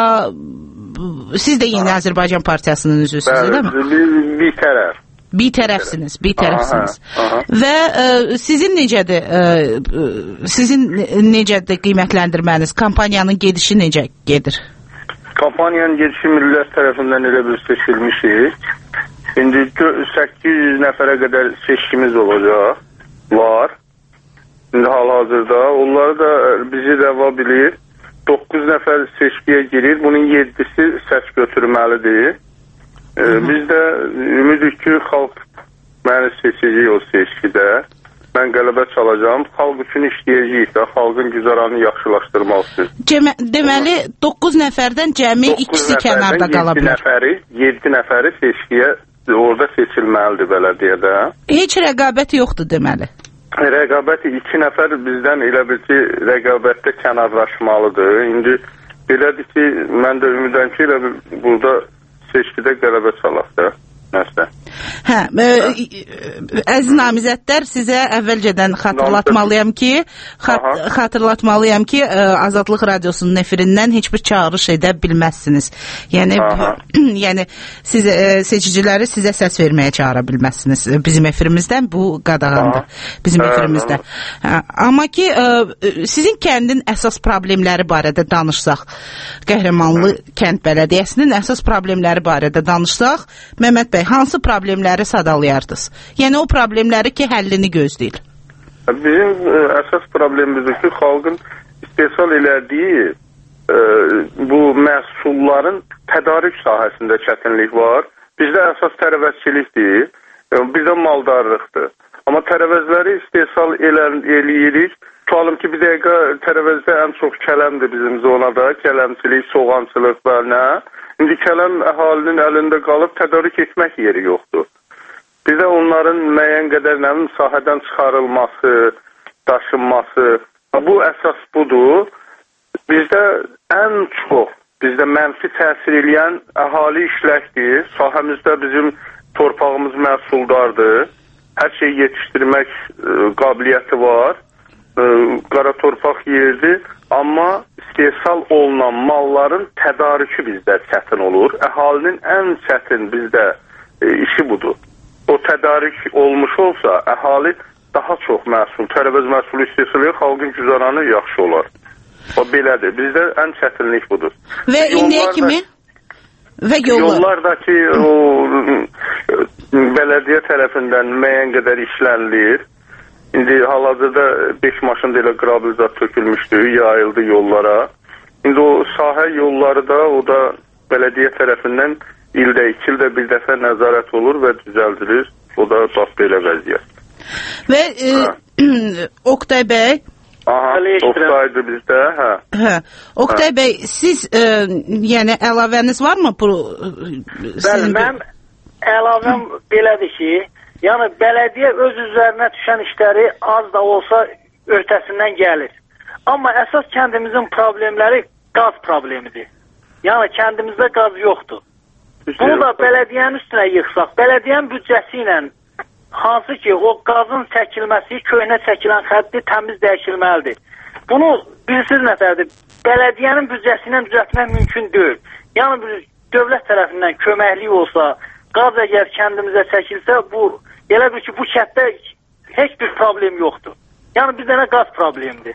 siz də Yeni Azərbaycan Partiyasının üzvüsünüz, değil mi? Bir, bir tərəf. Bir tərəfsiniz, bir tərəfsiniz. Aha, aha. Və ə, sizin necədir, ə, sizin necədir qiymətləndirməniz, kampaniyanın gedişi necə gedir? Kampaniyanın gedişi millət tərəfindən elə bir seçilmişik. İndi səkkiz yüz nəfərə qədər seçkimiz olacaq, var. İndi hal-hazırda. Onları da bizi rəva bilir. doqquz nəfər seçkiyə girir. Bunun yedisi səs götürməlidir. Ee, biz də ümidik ki, xalq məni seçəcək o seçkidə. mən qələbə çalacağım. Xalq üçün işləyəcəyik də, xalqın güzəranını yaxşılaşdırmaq üçün. Cəmə, deməli doqquz nəfərdən cəmi ikisi kənarda qala bilər. Nəfəri, yeddi nəfəri seçkiyə orada seçilməlidir bələdiyyədə. Heç rəqabət yoxdur deməli. Rəqabət iki nəfər bizdən elə bil ki, rəqabətdə kənarlaşmalıdır. İndi belədir ki, mən də ümidəm ki, elə burada seçkidə qələbə çalaq da. Nəsə. Hə, ə, əziz namizədlər, sizə əvvəlcədən xatırlatmalıyam ki, xat, xatırlatmalıyam ki, ə, Azadlıq Radiosunun efirindən heç bir çağırış edə bilməzsiniz. Yəni, yəni siz ə, seçiciləri sizə səs verməyə çağıra bilməzsiniz. Bizim efirimizdən bu qadağandır. Bizim efirimizdə. Hə, amma ki, ə, sizin kəndin əsas problemləri barədə danışsaq, Qəhrəmanlı kənd bələdiyyəsinin əsas problemləri barədə danışsaq, Məmməd bəy, hansı problemləri sadalayardınız? Yəni o problemləri ki, həllini gözləyir. Bizim ə, əsas problemimizdir ki, xalqın istehsal elədiyi ə, bu məhsulların tədarik sahəsində çətinlik var. Bizdə əsas tərəvəzçilikdir, bizdə maldarlıqdır. Amma tərəvəzləri istehsal eləyirik. Tutalım ki, bir dəqiqə tərəvəzdə ən çox kələmdir bizim zonada, kələmçilik, soğancılıq və nə? İndi kələm əhalinin əlində qalıb tədarik etmək yeri yoxdur. Bizə onların müəyyən qədər nəmin sahədən çıxarılması, daşınması, bu əsas budur. Bizdə ən çox, bizdə mənfi təsir edən əhali işləkdir. Sahəmizdə bizim torpağımız məhsuldardır. Hər şeyi yetişdirmək ə, qabiliyyəti var. Ə, qara torpaq yerdir. Amma istehsal olunan malların tədarükü bizdə çətin olur. Əhalinin ən çətin bizdə e, işi budur. O tədarik olmuş olsa, əhali daha çox məhsul, tərəvəz məhsulu istehsalı, xalqın güzəranı yaxşı olar. O belədir. Bizdə ən çətinlik budur. Və indiyə kimi? Və yollar? Yollardakı o bələdiyyə tərəfindən müəyyən qədər işlənilir. İndi hal-hazırda beş maşın da elə qrabilzat tökülmüşdü, yayıldı yollara. İndi o sahə yolları da, o da bələdiyyə tərəfindən ildə, iki ildə bir dəfə nəzarət olur və düzəldilir. O da bax belə vəziyyət. Və e, Oktay bəy, Aha, Oktaydır bizdə, hə. Hə. Oktay hə. bəy, siz e, yəni əlavəniz varmı? Bu, Bəli, mənim əlavəm belədir ki, yəni bələdiyyə öz üzərinə düşən işləri az da olsa öhdəsindən gəlir. Amma əsas kəndimizin problemləri qaz problemidir. Yəni kəndimizdə qaz yoxdur. Bunu da bələdiyyənin üstünə yıxsaq, bələdiyyənin büdcəsi ilə hansı ki o qazın çəkilməsi, köhnə çəkilən xətti təmiz dəyişilməlidir. Bunu bilirsiniz nətərdir? Bələdiyyənin büdcəsi ilə düzəltmək mümkün deyil. Yəni dövlət tərəfindən köməklik olsa, qaz əgər kəndimizə çəkilsə, bu elə bir ki, bu kənddə heç bir problem yoxdur. Yəni bir dənə qaz problemidir.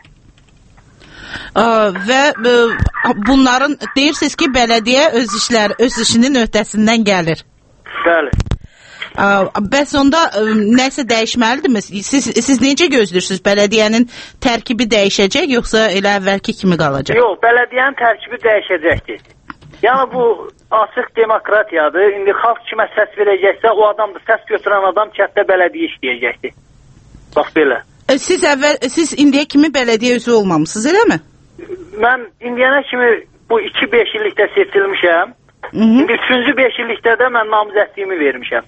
Ə, və ə, bunların deyirsiniz ki, bələdiyyə öz işlər, öz işinin öhdəsindən gəlir. Bəli. Ə, bəs onda ə, nəsə dəyişməlidirmi? Siz, siz necə gözləyirsiniz? Bələdiyyənin tərkibi dəyişəcək, yoxsa elə əvvəlki kimi qalacaq? Yox, bələdiyyənin tərkibi dəyişəcəkdir. Yəni bu açıq demokratiyadır. İndi xalq kimə səs verəcəksə, o adamdır. Səs götürən adam kənddə bələdiyyə işləyəcəkdir. Bax belə. Siz əvvəl, siz indiyə kimi bələdiyyə üzvü olmamısınız, eləmi? Mən indiyənə kimi bu iki beş illikdə seçilmişəm. Hı -hı. İndi üçüncü beş illikdə də mən namizədliyimi vermişəm.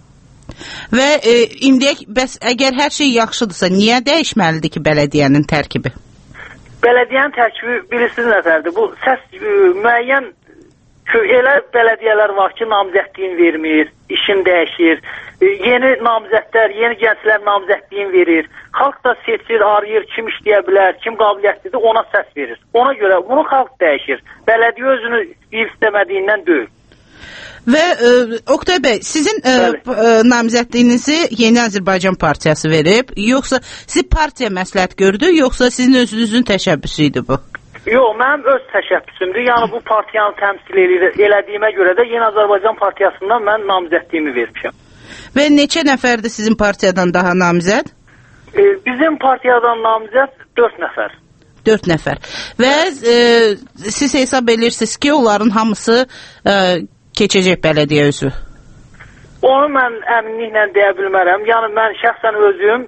Və e, indiyə, bəs əgər hər şey yaxşıdırsa, niyə dəyişməlidir ki, bələdiyyənin tərkibi? Bələdiyyənin tərkibi bilirsiniz nətərdir? Bu səs e, müəyyən elə bələdiyyələr var ki, namizədliyin vermir, işin dəyişir. E, yeni namizədlər, yeni gənclər namizədliyin verir. Xalq da seçir, arayır, kim işləyə bilər, kim qabiliyyətlidir, ona səs verir. Ona görə bunu xalq dəyişir. Bələdiyyə özünü istəmədiyindən deyil. Və e, Oktay bəy, sizin e, e, namizədliyinizi Yeni Azərbaycan Partiyası verib, yoxsa sizi partiya məsləhət gördü, yoxsa sizin özünüzün təşəbbüsü idi bu? Yox, mənim öz təşəbbüsümdür. Yəni bu partiyanı təmsil elədiyimə görə də Yeni Azərbaycan Partiyasından mən namizədliyimi vermişəm. Və neçə nəfərdir sizin partiyadan daha namizəd? E, bizim partiyadan namizəd dörd nəfər. Dörd nəfər. Və e, siz hesab edirsiniz ki, onların hamısı e, keçəcək bələdiyyə üzvü? Onu mən əminliklə deyə bilmərəm. Yəni mən şəxsən özüm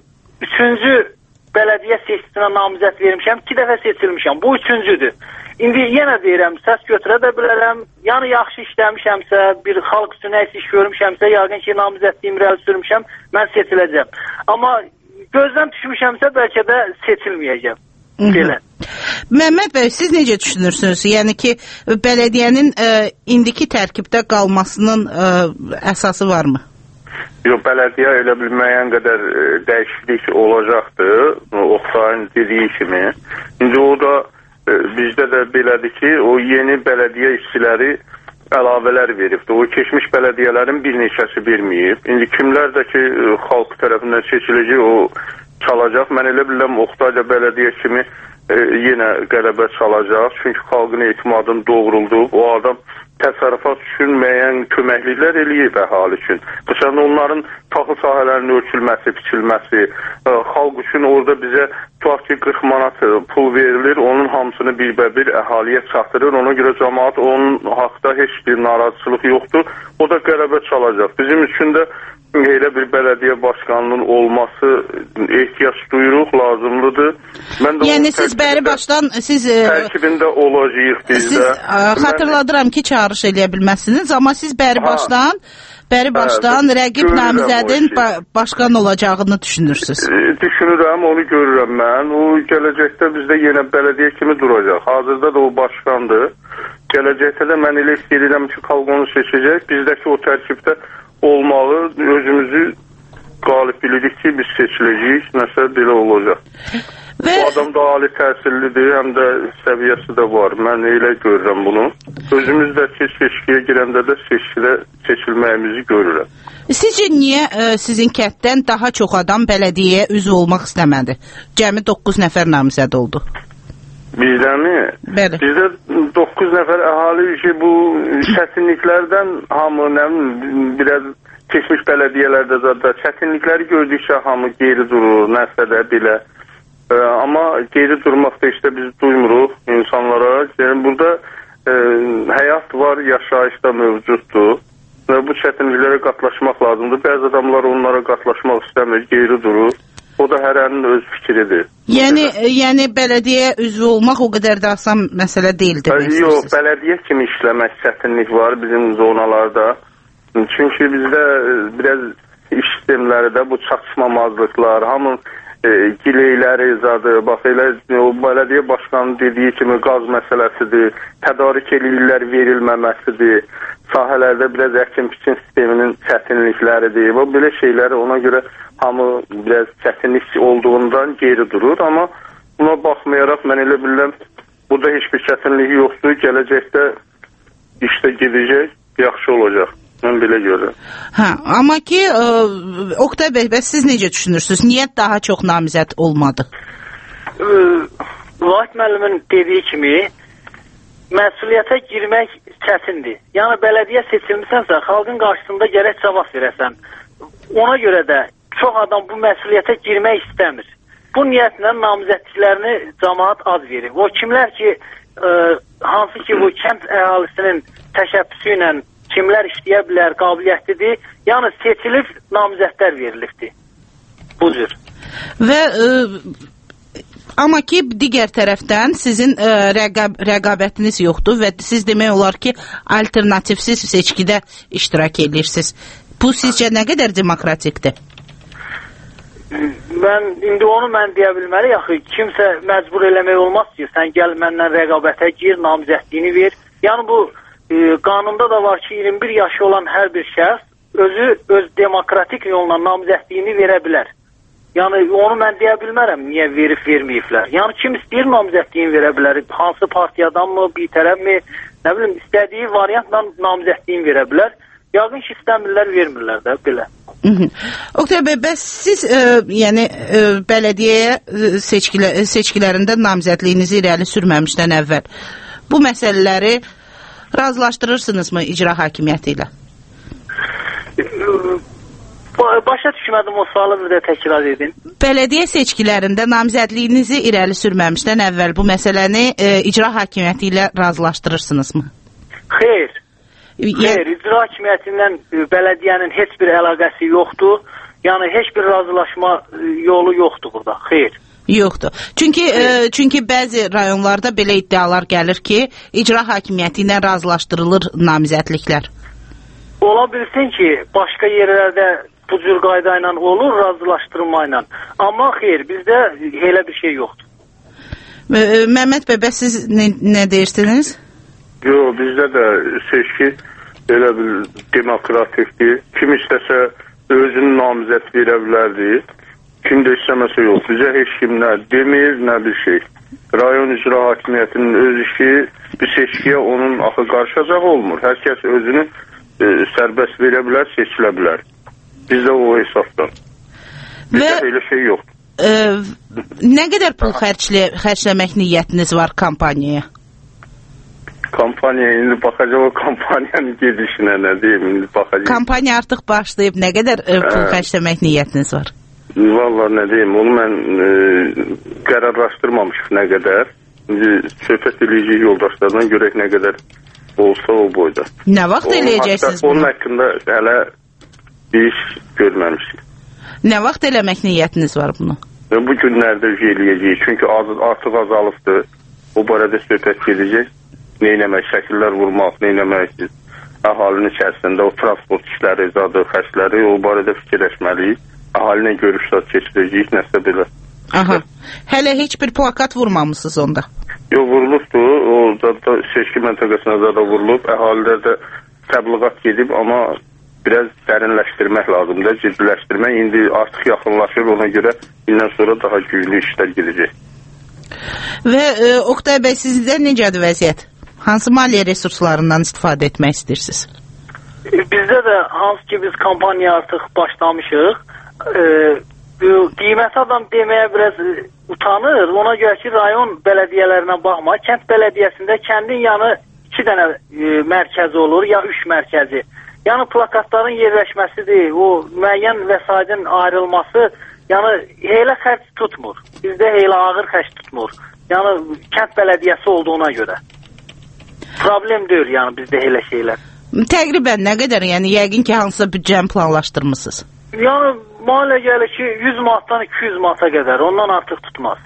üçüncü bələdiyyə seçkisinə namizəd vermişəm, iki dəfə seçilmişəm. Bu üçüncüdür. İndi yenə deyirəm, səs götürə də bilərəm. Yəni yaxşı işləmişəmsə, bir xalq üçün nəsə iş görmüşəmsə, yəqin ki, namizədliyimi irəli sürmüşəm, mən seçiləcəm. Amma gözdən düşmüşəmsə, bəlkə də seçilməyəcəm. Belə. Məmməd bəy, siz necə düşünürsünüz? Yəni ki, bələdiyyənin ə, indiki tərkibdə qalmasının ə, əsası varmı? Yox, bələdiyyə elə bilməyən qədər ə, dəyişiklik olacaqdır. Oxtayın dediyi kimi. İndi o da ə, bizdə də belədir ki, o yeni bələdiyyə işçiləri əlavələr veribdir. O keçmiş bələdiyyələrin bir neçəsi verməyib. İndi kimlər də ki, ə, xalq tərəfindən seçiləcək, o çalacaq. Mən elə bilirəm, Oxtayca bələdiyyə kimi e, yenə qələbə çalacaq. Çünki xalqın etimadını doğruldu. O adam təsərrüfat üçün müəyyən köməkliklər eləyib əhali üçün. Məsələn, onların taxıl sahələrinin ölçülməsi, biçilməsi, e, xalq üçün orada bizə tutaq ki, qırx manat pul verilir, onun hamısını birbə-bir əhaliyə çatdırır. Ona görə cəmaat onun haqda heç bir narazıçılıq yoxdur. O da qələbə çalacaq. Bizim üçün də elə bir bələdiyyə başkanının olması ehtiyac duyuruq, lazımlıdır. Mən də yəni siz bəri başdan siz tərkibində olacağıq bizdə. Siz ə, xatırladıram ki, çağırış eləyə bilməzsiniz, amma siz bəri başdan bəri başdan hə, rəqib namizədin ba başqan olacağını düşünürsünüz. E, düşünürəm, onu görürəm mən. O gələcəkdə bizdə yenə bələdiyyə kimi duracaq. Hazırda da o başqandır. Gələcəkdə də mən elə istəyirəm ki, xalq onu seçəcək. Bizdəki o tərkibdə olmalı, özümüzü qalib bilirik ki, biz seçiləcəyik, nəsə belə olacaq. Və... Bu adam da ali təhsillidir, həm də səviyyəsi də var. Mən elə görürəm bunu. Özümüz də ki, seçkiyə girəndə də seçkidə seçilməyimizi görürəm. Sizcə niyə ə, sizin kənddən daha çox adam bələdiyyəyə üzv olmaq istəmədi? Cəmi doqquz nəfər namizəd oldu. Bizdə-mi? Bəli. Bizdə doqquz nəfər əhali ki, bu çətinliklərdən hamı, nə bilim, biraz keçmiş bələdiyyələrdə zaten çətinlikləri gördükcə hamı geri durur, nəsə də belə. E, amma geri durmaqda işte biz duymuruq insanlara. Yəni burada e, həyat var, yaşayış da mövcuddur. Və bu çətinliklərə qatlaşmaq lazımdır. Bəzi adamlar onlara qatlaşmaq istəmir, geri durur. O da hərənin öz fikridir. Yəni, yəni bələdiyyə üzvü olmaq o qədər də asan məsələ deyildir. Yox, bələdiyyə kimi işləmək çətinlik var bizim zonalarda. Çünki bizdə biraz iş sistemləri də bu çatışmamazlıqlar, hamı e, gileyləri zadı, bax elə o bələdiyyə başkanı dediyi kimi qaz məsələsidir, tədarik eləyirlər verilməməsidir, sahələrdə biraz əkin-biçin sisteminin çətinlikləridir. Bu belə şeyləri ona görə hamı biraz çətinlik olduğundan geri durur, amma buna baxmayaraq mən elə bilirəm, burada heç bir çətinlik yoxdur, gələcəkdə işdə gedəcək, yaxşı olacaq. Mən belə görürəm. Hə, amma ki, ə, Oqtay bəy, bəs siz necə düşünürsünüz? Niyə daha çox namizəd olmadı? Vahid müəllimin dediyi kimi, məsuliyyətə girmək çətindir. Yəni, bələdiyyə seçilmisənsə, xalqın qarşısında gərək cavab verəsən. Ona görə də çox adam bu məsuliyyətə girmək istəmir. Bu niyyətlə namizədliklərini cəmaat az verir. O kimlər ki, ə, hansı ki bu kənd əhalisinin təşəbbüsü ilə kimlər işləyə bilər, qabiliyyətlidir, yəni seçilib namizədlər verilibdir. Bu cür. Və ə, amma ki, digər tərəfdən sizin ə, rəqab, rəqabətiniz yoxdur və siz demək olar ki, alternativsiz seçkidə iştirak edirsiniz. Bu sizcə nə qədər demokratikdir? Mən, indi onu mən deyə bilməliyim, axı, kimsə məcbur eləmək olmaz ki, sən gəl məndən rəqabətə gir, namizədliyini ver. Yəni bu e, qanunda da var ki, iyirmi bir yaşı olan hər bir şəxs özü öz demokratik yolla namizədliyini verə bilər. Yəni onu mən deyə bilmərəm, niyə verib verməyiblər. Yəni kim istəyir namizədliyini verə bilər, hansı partiyadan mı, bir tərəf mi, nə bilim, istədiyi variantla namizədliyini verə bilər. Yaqın ki, istəmirlər, vermirlər də, belə. Oqtay bəy, bəs siz ə, yəni ə, bələdiyyə seçkilə, seçkilərində namizədliyinizi irəli sürməmişdən əvvəl bu məsələləri razılaşdırırsınızmı icra hakimiyyəti ilə? Başa düşmədim, o sualı bir də təkrar edin. Bələdiyyə seçkilərində namizədliyinizi irəli sürməmişdən əvvəl bu məsələni ə, icra hakimiyyəti ilə razılaşdırırsınızmı? Xeyr. Xeyr, icra hakimiyyətindən bələdiyyənin heç bir əlaqəsi yoxdur. Yəni heç bir razılaşma yolu yoxdur burada. Xeyr. Yoxdur. Çünki e, çünki bəzi rayonlarda belə iddialar gəlir ki, icra hakimiyyəti ilə razılaşdırılır namizədliklər. Ola bilsin ki, başqa yerlərdə bu cür qayda ilə olur, razılaşdırma ilə. Amma xeyr, bizdə elə bir şey yoxdur. Məhəmməd bəy, bəs siz nə, nə deyirsiniz? Yox, bizdə də seçki elə bir demokratikdir. Kim istəsə özünün namizəd verə bilərdi. Kim də istəməsə yox. Bizə heç kim nə demir, nə bir şey. Rayon icra hakimiyyətinin öz işi bir seçkiyə onun axı qarşılacağı olmur. Hər kəs özünü e, sərbəst verə bilər, seçilə bilər. Bizdə o hesabdan. Bizdə Və, elə şey yoxdur. E, nə qədər pul xərclə, xərcləmək niyyətiniz var kampaniyaya? Kampaniya, indi baxacaq o kampaniyanın gedişinə, nə deyim, indi baxacaq. Kampaniya artıq başlayıb, nə qədər e, pul xərcləmək niyyətiniz var? Vallahi nə deyim, onu mən e, qərarlaşdırmamışıq nə qədər. İndi söhbət eləyəcək yoldaşlardan görək nə qədər olsa o boyda. Nə vaxt onun eləyəcəksiniz bunu? Onun haqqında hələ bir iş görməmişik. Nə vaxt eləmək niyyətiniz var bunu? Və bu günlərdə eləyəcəyik, çünki az, artıq azalıbdır. O barədə söhbət gedəcək. Neynəmək, şəkillər vurmaq, neynəmək, əhalinin içərisində o transport işləri, zadı, xərcləri, o barədə fikirləşməliyik. Əhalinə görüşlər keçirəcəyik, nəsə belə. Aha. Hələ heç bir plakat vurmamışsınız onda? Yox, vurulubdur. Orada da seçki məntəqəsinə da vurulub. Əhalidə də təbliğat gedib, amma biraz dərinləşdirmək lazımdır, ciddiləşdirmək. İndi artıq yaxınlaşır, ona görə bundan sonra daha güclü işlər gedəcək. Və e, Oqtay bəy, sizdə necədir vəziyyət? Hansı maliyyə resurslarından istifadə etmək istəyirsiniz? Bizdə də hansı ki biz kampaniya artıq başlamışıq. E, qiymət adam deməyə biraz utanır. Ona görə ki, rayon bələdiyyələrinə baxma. Kənd bələdiyyəsində kəndin yanı iki dənə e, mərkəzi olur, ya üç mərkəzi. Yəni plakatların yerləşməsidir, o müəyyən vəsaitin ayrılması, yəni elə xərc tutmur. Bizdə elə ağır xərc tutmur. Yəni kənd bələdiyyəsi olduğuna görə. Problem deyil, yəni bizdə elə şeylər. Təqribən nə qədər? Yəni yəqin ki, hansısa büdcəni planlaşdırmısınız? Yəni maliyyə gəlir ki, yüz manatdan iki yüz manata qədər, ondan artıq tutmaz.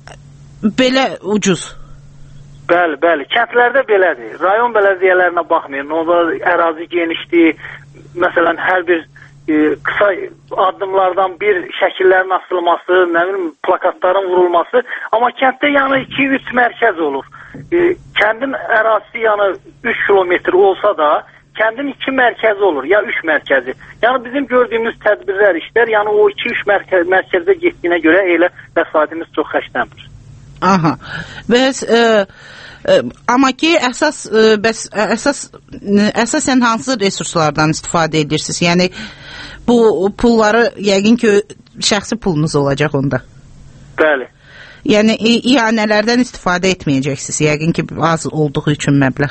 Belə ucuz? Bəli, bəli. Kəndlərdə belədir. Rayon bələdiyyələrinə baxmayın. Orada ərazi genişdir. Məsələn, hər bir e, qısa addımlardan bir şəkillərin asılması, nə bilim, plakatların vurulması. Amma kənddə yəni iki üç mərkəz olur. E, kəndin ərazisi yəni üç kilometr olsa da, kəndin iki mərkəzi olur, ya üç mərkəzi. Yəni bizim gördüyümüz tədbirlər, işlər, yəni o iki üç mərkəz, mərkəzdə getdiyinə görə elə vəsaitimiz çox xərclənmir. Aha. Bəs e, e, amma ki əsas e, bəs əsas əsasən hansı resurslardan istifadə edirsiniz? Yəni bu pulları yəqin ki şəxsi pulunuz olacaq onda. Bəli. Yəni ianələrdən istifadə etməyəcəksiniz. Yəqin ki az olduğu üçün məbləğ.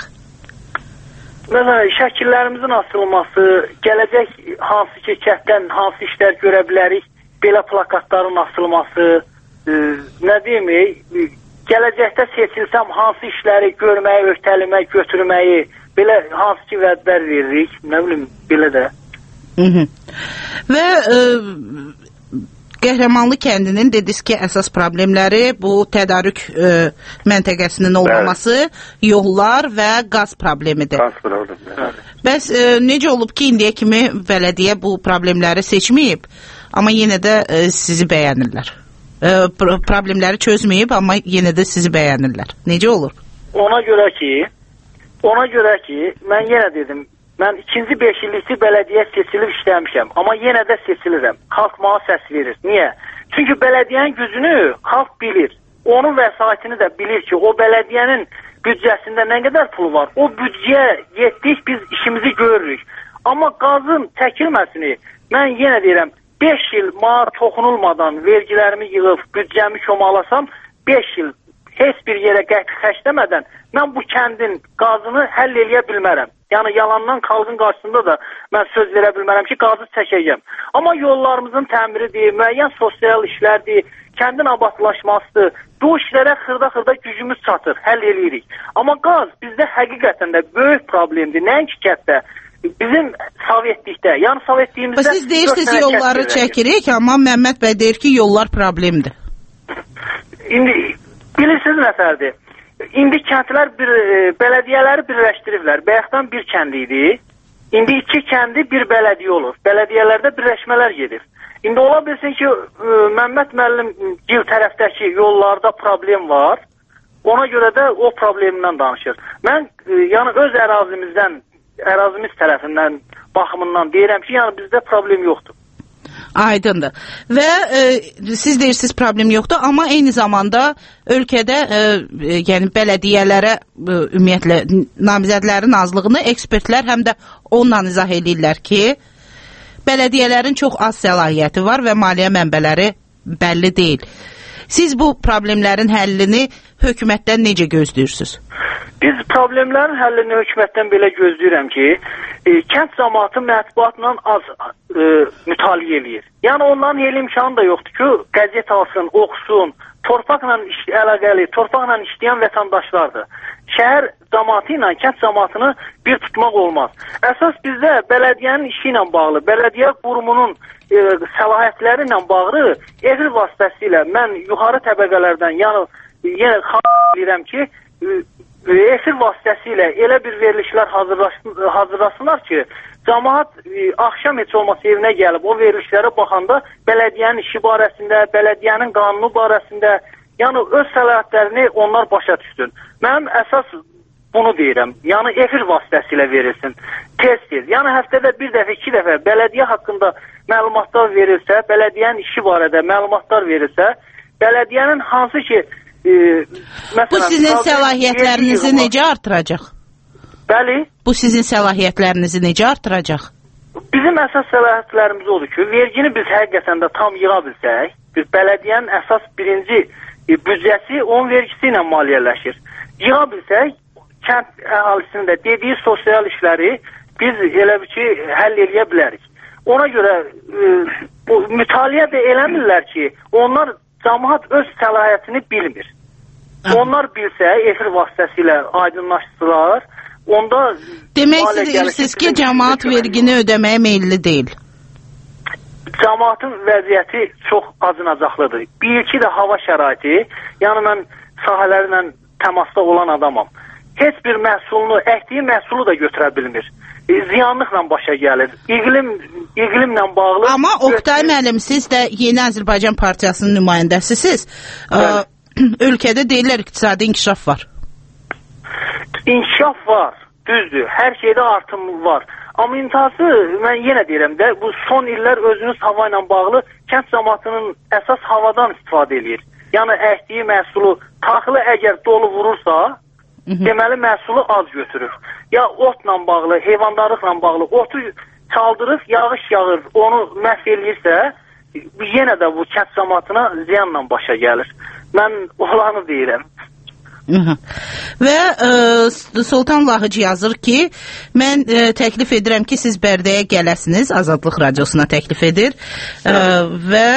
Məsələn, şəkillərimizin asılması, gələcək hansı ki kənddən hansı işlər görə bilərik, belə plakatların asılması, e, nə deyim, e, gələcəkdə seçilsəm hansı işləri görməyi, öhdəliməyi, götürməyi, belə hansı ki vədlər veririk, nə bilim, belə də. Hı -hı. Və e, Qəhrəmanlı kəndinin dediniz ki, əsas problemləri bu tədarük e, məntəqəsinin olmaması, bəli, yollar və qaz problemidir. Qaz problemi. Bəs e, necə olub ki, indiyə kimi bələdiyyə bu problemləri seçməyib, amma yenə də e, sizi bəyənirlər? E, problemləri çözməyib, amma yenə də sizi bəyənirlər. Necə olur? Ona görə ki, ona görə ki, mən yenə dedim, mən ikinci beş illikli bələdiyyə seçilib işləmişəm, amma yenə də seçilirəm. Xalq mənə səs verir. Niyə? Çünki bələdiyyənin gücünü xalq bilir. Onun vəsaitini də bilir ki, o bələdiyyənin büdcəsində nə qədər pul var. O büdcəyə yetdik, biz işimizi görürük. Amma qazın çəkilməsini mən yenə deyirəm, beş il mənə toxunulmadan vergilərimi yığıb, büdcəmi çomalasam, beş il heç bir yerə xərcləmədən mən bu kəndin qazını həll eləyə bilmərəm. Yəni yalandan xalqın qarşısında da mən söz verə bilmərəm ki, qazı çəkəcəm. Amma yollarımızın təmiridir, müəyyən sosial işlərdir, kəndin abadlaşmasıdır. Bu işlərə xırda-xırda gücümüz çatır, həll eləyirik. Amma qaz bizdə həqiqətən də böyük problemdir. Nəinki kənddə, bizim Sovetlikdə, yəni Sovetliyimizdə... Siz deyirsiniz yolları çəkirik, amma Məmməd bəy deyir ki, yollar problemdir. İndi bilirsiniz nəfərdir. İndi kəndlər bir, bələdiyyələri birləşdiriblər. Bayaqdan bir kənd idi. İndi iki kəndi bir bələdiyyə olur. Bələdiyyələrdə birləşmələr gedir. İndi ola bilsin ki, Məmməd müəllim gil tərəfdəki yollarda problem var. Ona görə də o problemdən danışır. Mən yəni öz ərazimizdən, ərazimiz tərəfindən, baxımından deyirəm ki, yəni bizdə problem yoxdur. Aydındır. Və e, siz deyirsiniz problem yoxdur, amma eyni zamanda ölkədə e, e, yəni bələdiyyələrə e, ümumiyyətlə namizədlərin azlığını ekspertlər həm də onunla izah edirlər ki, bələdiyyələrin çox az səlahiyyəti var və maliyyə mənbələri bəlli deyil. Siz bu problemlərin həllini hökumətdən necə gözləyirsiniz? Biz problemlərin həllini hökumətdən belə gözləyirəm ki, e, kənd cəmaatı mətbuatla az e, mütaliə eləyir. Yəni onların elə imkanı da yoxdur ki, qəzet alsın, oxusun, torpaqla iş, əlaqəli, torpaqla işləyən vətəndaşlardır. Şəhər cəmaatı ilə kənd cəmaatını bir tutmaq olmaz. Əsas bizdə bələdiyyənin işi ilə bağlı, bələdiyyə qurumunun e, səlahiyyətləri ilə bağlı efir vasitəsilə mən yuxarı təbəqələrdən, yəni yenə xahiş edirəm ki, e, efir vasitəsilə elə bir verilişlər hazırlasınlar ki, cəmaat e, axşam heç olmasa evinə gəlib o verilişlərə baxanda bələdiyyənin işi barəsində, bələdiyyənin qanunu barəsində, yəni öz səlahiyyətlərini onlar başa düşsün. Mənim əsas bunu deyirəm, yəni efir vasitəsilə verilsin, tez-tez. Yəni həftədə bir dəfə, iki dəfə bələdiyyə haqqında məlumatlar verilsə, bələdiyyənin işi barədə məlumatlar verilsə, bələdiyyənin hansı ki, e, məsələn... Bu sizin səlahiyyətlərinizi necə artıracaq? Bəli. Bu sizin səlahiyyətlərinizi necə artıracaq? Bizim əsas səlahiyyətlərimiz odur ki, vergini biz həqiqətən də tam yığa bilsək, biz bələdiyyənin əsas birinci e, büdcəsi onun vergisi ilə maliyyələşir. Yığa bilsək, kənd əhalisinin də dediyi sosial işləri biz elə bir ki, həll eləyə bilərik. Ona görə e, bu, mütaliə də eləmirlər ki, onlar cəmaat öz səlahiyyətini bilmir. Onlar bilsə, efir vasitəsilə aydınlaşdırırlar, onda... Demək siz deyirsiniz ki, cəmaat vergini ödəməyə meyilli deyil. Cəmaatın vəziyyəti çox acınacaqlıdır. Bir iki də hava şəraiti, yəni mən sahələrlə təmasda olan adamam. Heç bir məhsulunu, əkdiyi məhsulu da götürə bilmir. E, ziyanlıqla başa gəlir. İqlim, iqlimlə bağlı... Amma Oqtay müəllim, siz də Yeni Azərbaycan Partiyasının nümayəndəsisiniz. Ölkədə deyirlər iqtisadi inkişaf var. İnkişaf var, düzdür. Hər şeydə artım var. Amma intihası, mən yenə deyirəm də, bu son illər özünüz hava ilə bağlı kənd cəmaatının əsas havadan istifadə edir. Yəni əkdiyi məhsulu, taxılı əgər dolu vurursa, deməli məhsulu az götürür. Ya otla bağlı, heyvandarlıqla bağlı otu çaldırır, yağış yağır, onu məhv eləyirsə, yenə də bu kənd cəmaatına ziyanla başa gəlir. Mən olanı deyirəm. Və e, Sultan Lahıcı yazır ki, mən e, təklif edirəm ki, siz Bərdəyə gələsiniz, Azadlıq Radiosuna təklif edir e, və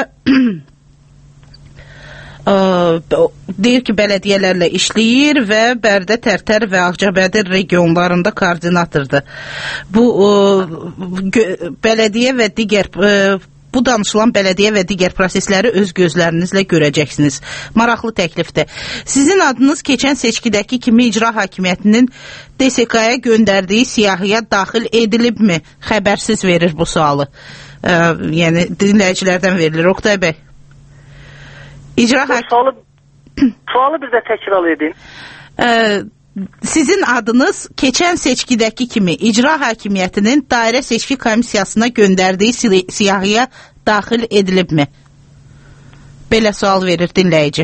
e, deyir ki, bələdiyyələrlə işləyir və Bərdə, Tərtər və Ağcabədir regionlarında koordinatordur. Bu e, bələdiyyə və digər e, Bu danışılan bələdiyyə və digər prosesləri öz gözlərinizlə görəcəksiniz. Maraqlı təklifdir. Sizin adınız keçən seçkidəki kimi icra hakimiyyətinin D S K-ya göndərdiyi siyahıya daxil edilibmi? Xəbərsiz verir bu sualı. Ee, yəni dinləyicilərdən verilir. Oqtay bəy. İcra hakimiyyəti... Sualı, sualı bir də təkrar edin. Ee, Sizin adınız keçən seçkidəki kimi icra hakimiyyətinin dairə seçki komissiyasına göndərdiyi siyahıya daxil edilibmi? Belə sual verir dinləyici.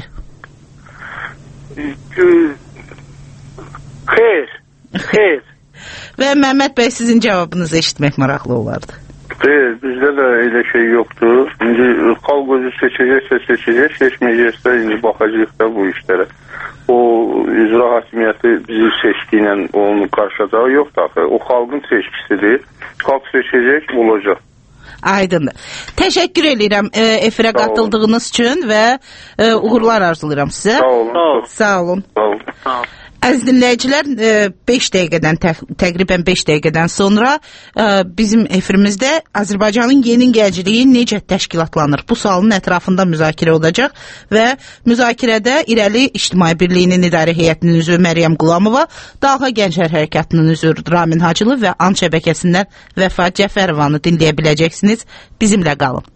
Xeyr, xeyr. Və Məmməd bəy sizin cavabınızı eşitmək maraqlı olardı. Xeyr, bizdə də elə şey yoxdur. İndi xalq özü seçəcəksə seçəcək, seçməyəcəksə indi baxacaq da bu işlərə. O icra hakimiyyəti bizi seçdiylə onun qarşılacağı yoxdur axı. O xalqın seçkisidir. Xalq seçəcək, olacaq. Aydındır. Təşəkkür edirəm e, efirə Sağ qatıldığınız olun. üçün və e, uğurlar arzulayıram sizə. Sağ olun. Sağ olun. Sağ olun. Sağ olun. Əziz dinləyicilər, beş dəqiqədən təqribən beş dəqiqədən sonra bizim efirimizdə Azərbaycanın yeni gənciliyi necə təşkilatlanır? Bu sualın ətrafında müzakirə olacaq və müzakirədə İrəli İctimai Birliyinin İdarə Heyətinin üzvü Məryəm Qulamova, Dalğa Gənclər Hərəkatının üzvü Ramin Hacılı və An şəbəkəsindən Vəfa Cəfərovanı dinləyə biləcəksiniz. Bizimlə qalın.